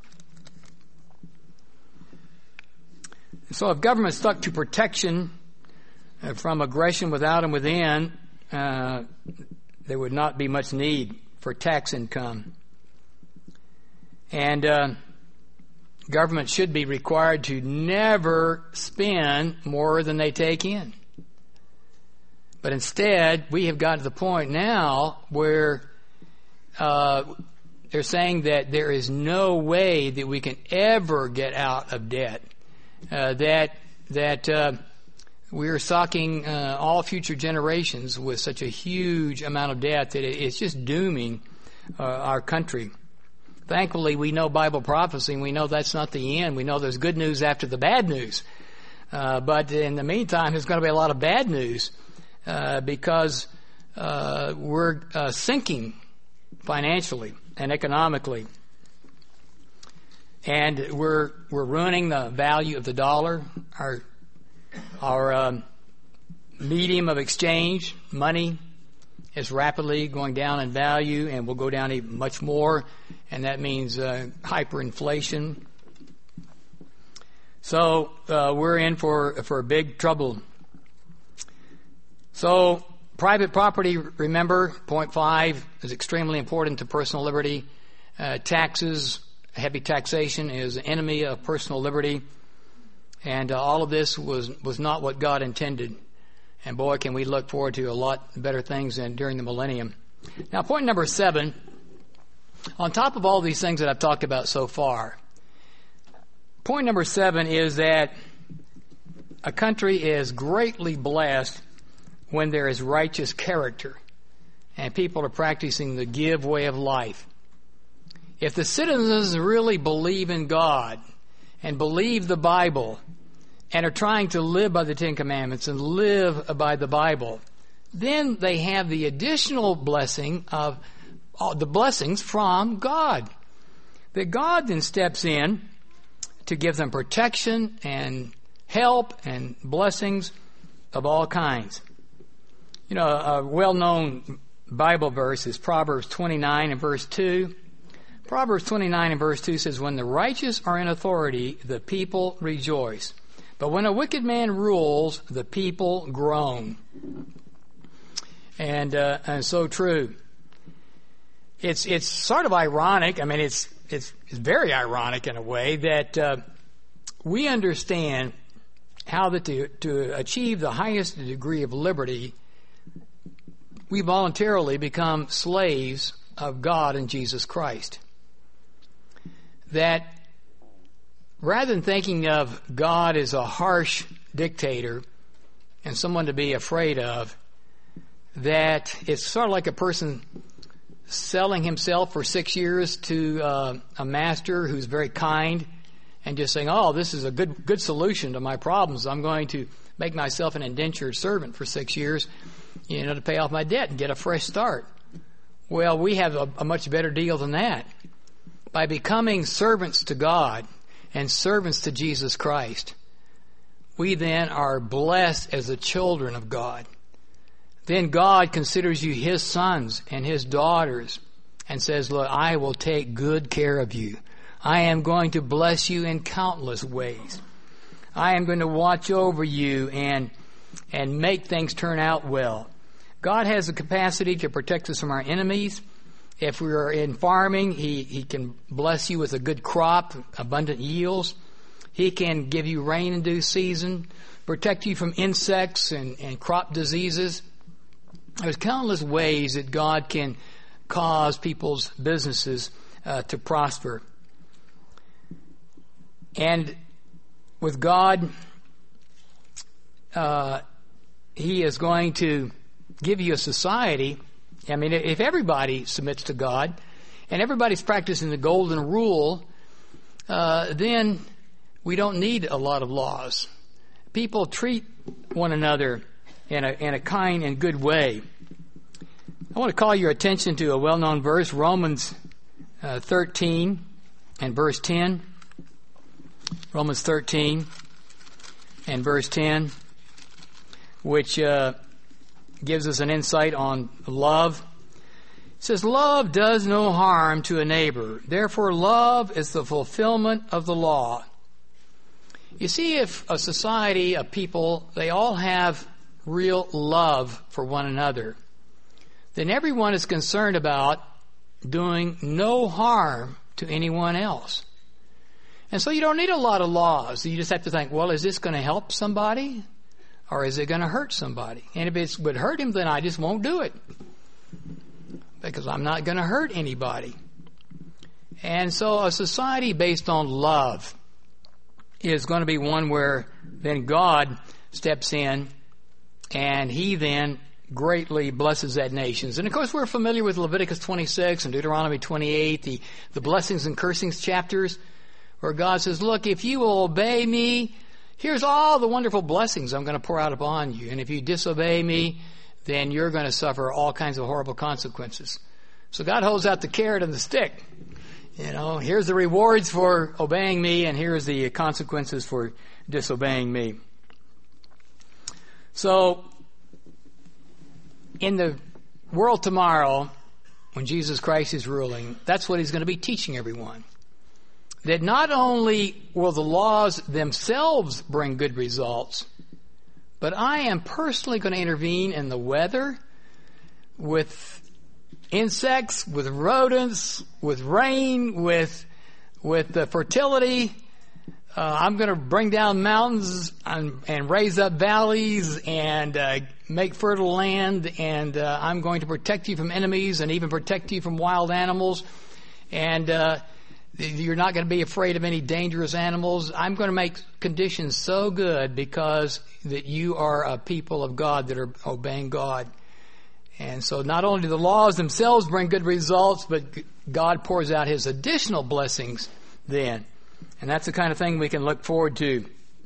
So if government stuck to protection from aggression without and within, there would not be much need for tax income. And government should be required to never spend more than they take in. But instead, we have got to the point now where they're saying that there is no way that we can ever get out of debt. That we are socking all future generations with such a huge amount of debt that it's just dooming our country. Thankfully, we know Bible prophecy, and we know that's not the end. We know there's good news after the bad news. But in the meantime, there's going to be a lot of bad news because we're sinking financially and economically. And we're ruining the value of the dollar, our medium of exchange, money, is rapidly going down in value and will go down even much more, and that means hyperinflation. So we're in for big trouble. So private property, remember, point 5, is extremely important to personal liberty. Taxes, heavy taxation is an enemy of personal liberty. And all of this was not what God intended. And boy, can we look forward to a lot better things during the millennium. Now, point number 7, on top of all these things that I've talked about so far, point number 7 is that a country is greatly blessed when there is righteous character and people are practicing the give way of life. If the citizens really believe in God and believe the Bible and are trying to live by the Ten Commandments and live by the Bible, then they have the additional blessing of the blessings from God. That God then steps in to give them protection and help and blessings of all kinds. You know, a well-known Bible verse is Proverbs 29 and verse 2. Proverbs 29 and verse 2 says, "When the righteous are in authority, the people rejoice. But when a wicked man rules, the people groan." And so true. It's sort of ironic. I mean, it's very ironic in a way that we understand how that to achieve the highest degree of liberty, we voluntarily become slaves of God and Jesus Christ. That rather than thinking of God as a harsh dictator and someone to be afraid of, that it's sort of like a person selling himself for 6 years to a master who's very kind and just saying, "Oh, this is a good solution to my problems. I'm going to make myself an indentured servant for 6 years, to pay off my debt and get a fresh start." Well, we have a much better deal than that. By becoming servants to God and servants to Jesus Christ, we then are blessed as the children of God. Then God considers you His sons and His daughters and says, "Look, I will take good care of you. I am going to bless you in countless ways. I am going to watch over you and make things turn out well." God has the capacity to protect us from our enemies. If we are in farming, He can bless you with a good crop, abundant yields. He can give you rain in due season, protect you from insects and crop diseases. There's countless ways that God can cause people's businesses to prosper. And with God, He is going to give you a society. I mean, if everybody submits to God and everybody's practicing the golden rule, then we don't need a lot of laws. People treat one another in a kind and good way. I want to call your attention to a well-known verse, Romans 13 and verse 10. Romans 13 and verse 10, which gives us an insight on love. It says, "Love does no harm to a neighbor. Therefore, love is the fulfillment of the law." You see, if a society, a people, they all have real love for one another, then everyone is concerned about doing no harm to anyone else. And so you don't need a lot of laws. You just have to think, well, is this going to help somebody? Or is it going to hurt somebody? And if it would hurt him, then I just won't do it. Because I'm not going to hurt anybody. And so a society based on love is going to be one where then God steps in and He then greatly blesses that nation. And of course we're familiar with Leviticus 26 and Deuteronomy 28, the blessings and cursings chapters, where God says, look, if you will obey me, here's all the wonderful blessings I'm going to pour out upon you. And if you disobey me, then you're going to suffer all kinds of horrible consequences. So God holds out the carrot and the stick. You know, here's the rewards for obeying me, and here's the consequences for disobeying me. So, in the world tomorrow, when Jesus Christ is ruling, that's what He's going to be teaching everyone. That not only will the laws themselves bring good results, but I am personally going to intervene in the weather, with insects, with rodents, with rain, with fertility. I'm going to bring down mountains and raise up valleys and make fertile land, and I'm going to protect you from enemies and even protect you from wild animals. And you're not going to be afraid of any dangerous animals. I'm going to make conditions so good because that you are a people of God that are obeying God. And so not only do the laws themselves bring good results, but God pours out His additional blessings then. And that's the kind of thing we can look forward to.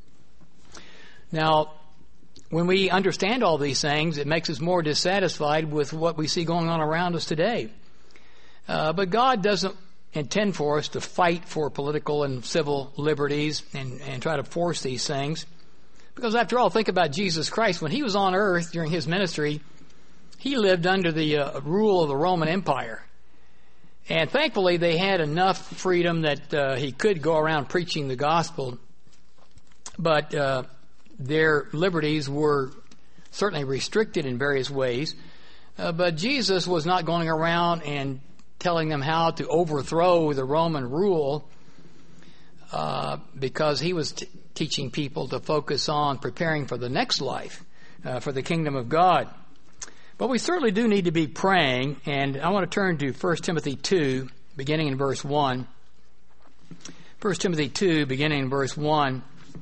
Now, when we understand all these things, it makes us more dissatisfied with what we see going on around us today. But God doesn't intend for us to fight for political and civil liberties and try to force these things. Because after all, think about Jesus Christ. When He was on earth during His ministry, He lived under the rule of the Roman Empire. And thankfully, they had enough freedom that He could go around preaching the gospel. But their liberties were certainly restricted in various ways. But Jesus was not going around and telling them how to overthrow the Roman rule because He was teaching people to focus on preparing for the next life, for the kingdom of God. But we certainly do need to be praying, and I want to turn to 1 Timothy 2, beginning in verse 1. 1 Timothy 2, beginning in verse 1.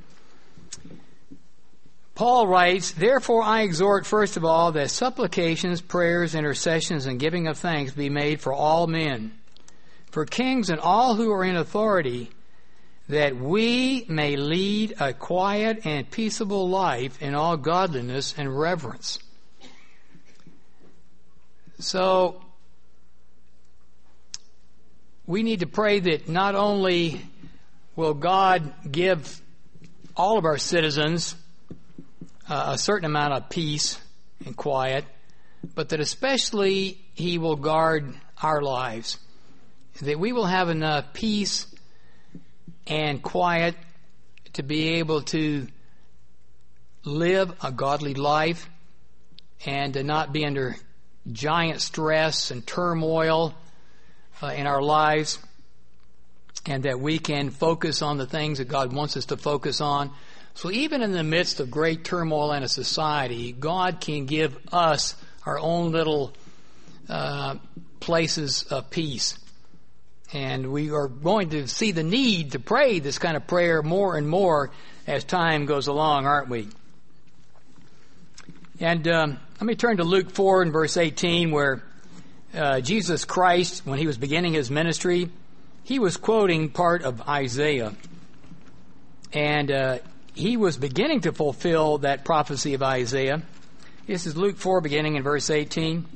Paul writes, "Therefore I exhort first of all that supplications, prayers, intercessions, and giving of thanks be made for all men, for kings and all who are in authority, that we may lead a quiet and peaceable life in all godliness and reverence." So, we need to pray that not only will God give all of our citizens a certain amount of peace and quiet, but that especially He will guard our lives, that we will have enough peace and quiet to be able to live a godly life and to not be under giant stress and turmoil in our lives, and that we can focus on the things that God wants us to focus on. So even in the midst of great turmoil in a society, God can give us our own little places of peace. And we are going to see the need to pray this kind of prayer more and more as time goes along, aren't we? And let me turn to Luke 4 and verse 18, where Jesus Christ, when he was beginning his ministry, he was quoting part of Isaiah. And he was beginning to fulfill that prophecy of Isaiah. This is Luke 4, beginning in verse 18.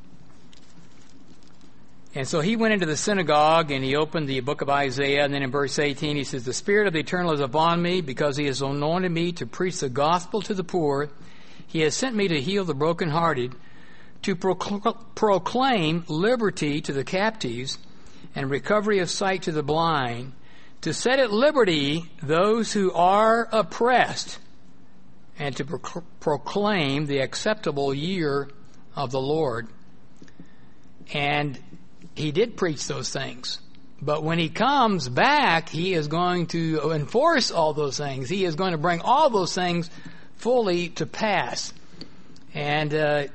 And so he went into the synagogue and he opened the book of Isaiah. And then in verse 18 he says, "The Spirit of the Eternal is upon me, because he has anointed me to preach the gospel to the poor. He has sent me to heal the brokenhearted, to proclaim liberty to the captives and recovery of sight to the blind, to set at liberty those who are oppressed, and to proclaim the acceptable year of the Lord." And he did preach those things. But when he comes back, he is going to enforce all those things. He is going to bring all those things fully to pass. And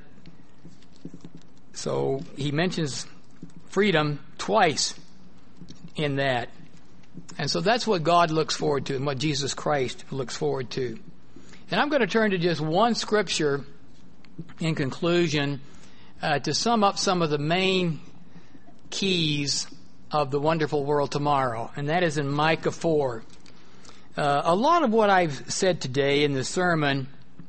so he mentions freedom twice in that. And so that's what God looks forward to and what Jesus Christ looks forward to. And I'm going to turn to just one scripture in conclusion to sum up some of the main keys of the wonderful world tomorrow, and that is in Micah 4. A lot of what I've said today in the sermon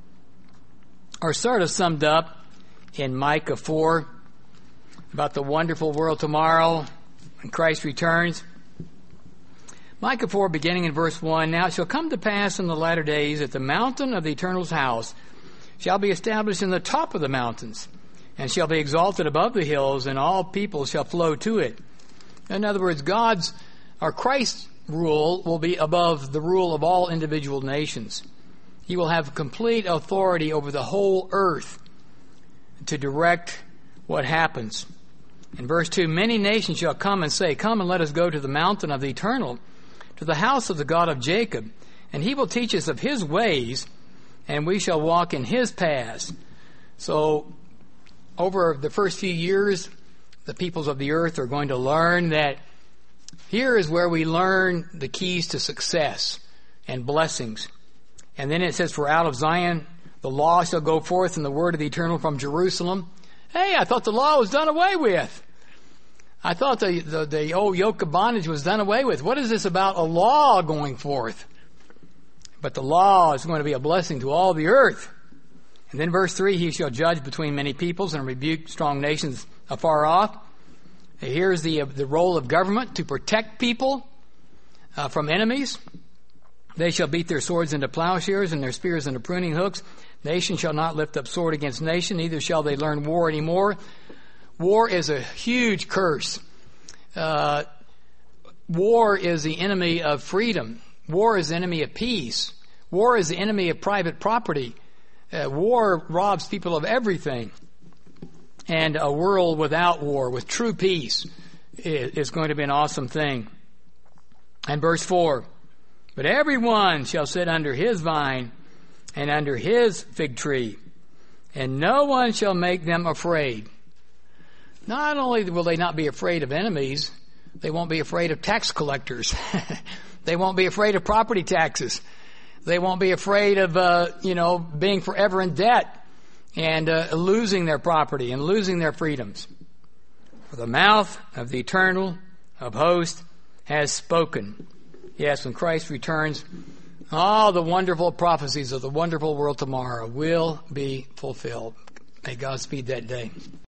are sort of summed up in Micah 4 about the wonderful world tomorrow when Christ returns. Micah 4, beginning in verse 1, "Now it shall come to pass in the latter days that the mountain of the Eternal's house shall be established in the top of the mountains, and shall be exalted above the hills, and all people shall flow to it." In other words, Christ's rule will be above the rule of all individual nations. He will have complete authority over the whole earth to direct what happens. In verse 2, "Many nations shall come and say, Come and let us go to the mountain of the Eternal, to the house of the God of Jacob, and he will teach us of his ways, and we shall walk in his paths." So over the first few years, the peoples of the earth are going to learn that here is where we learn the keys to success and blessings. And then it says, "For out of Zion the law shall go forth, and the word of the Eternal from Jerusalem." Hey, I thought the law was done away with. I thought the old yoke of bondage was done away with. What is this about a law going forth? But the law is going to be a blessing to all the earth. And then verse 3, "He shall judge between many peoples and rebuke strong nations afar off." Here's the role of government, to protect people from enemies. "They shall beat their swords into plowshares and their spears into pruning hooks. Nation shall not lift up sword against nation, neither shall they learn war anymore." War is a huge curse. War is the enemy of freedom. War is the enemy of peace. War is the enemy of private property. War robs people of everything. And a world without war, with true peace, is going to be an awesome thing. And verse 4, "But everyone shall sit under his vine and under his fig tree, and no one shall make them afraid." Not only will they not be afraid of enemies, they won't be afraid of tax collectors. They won't be afraid of property taxes. They won't be afraid of, being forever in debt and losing their property and losing their freedoms. "For the mouth of the Eternal of hosts has spoken." Yes, when Christ returns, all the wonderful prophecies of the wonderful world tomorrow will be fulfilled. May God speed that day.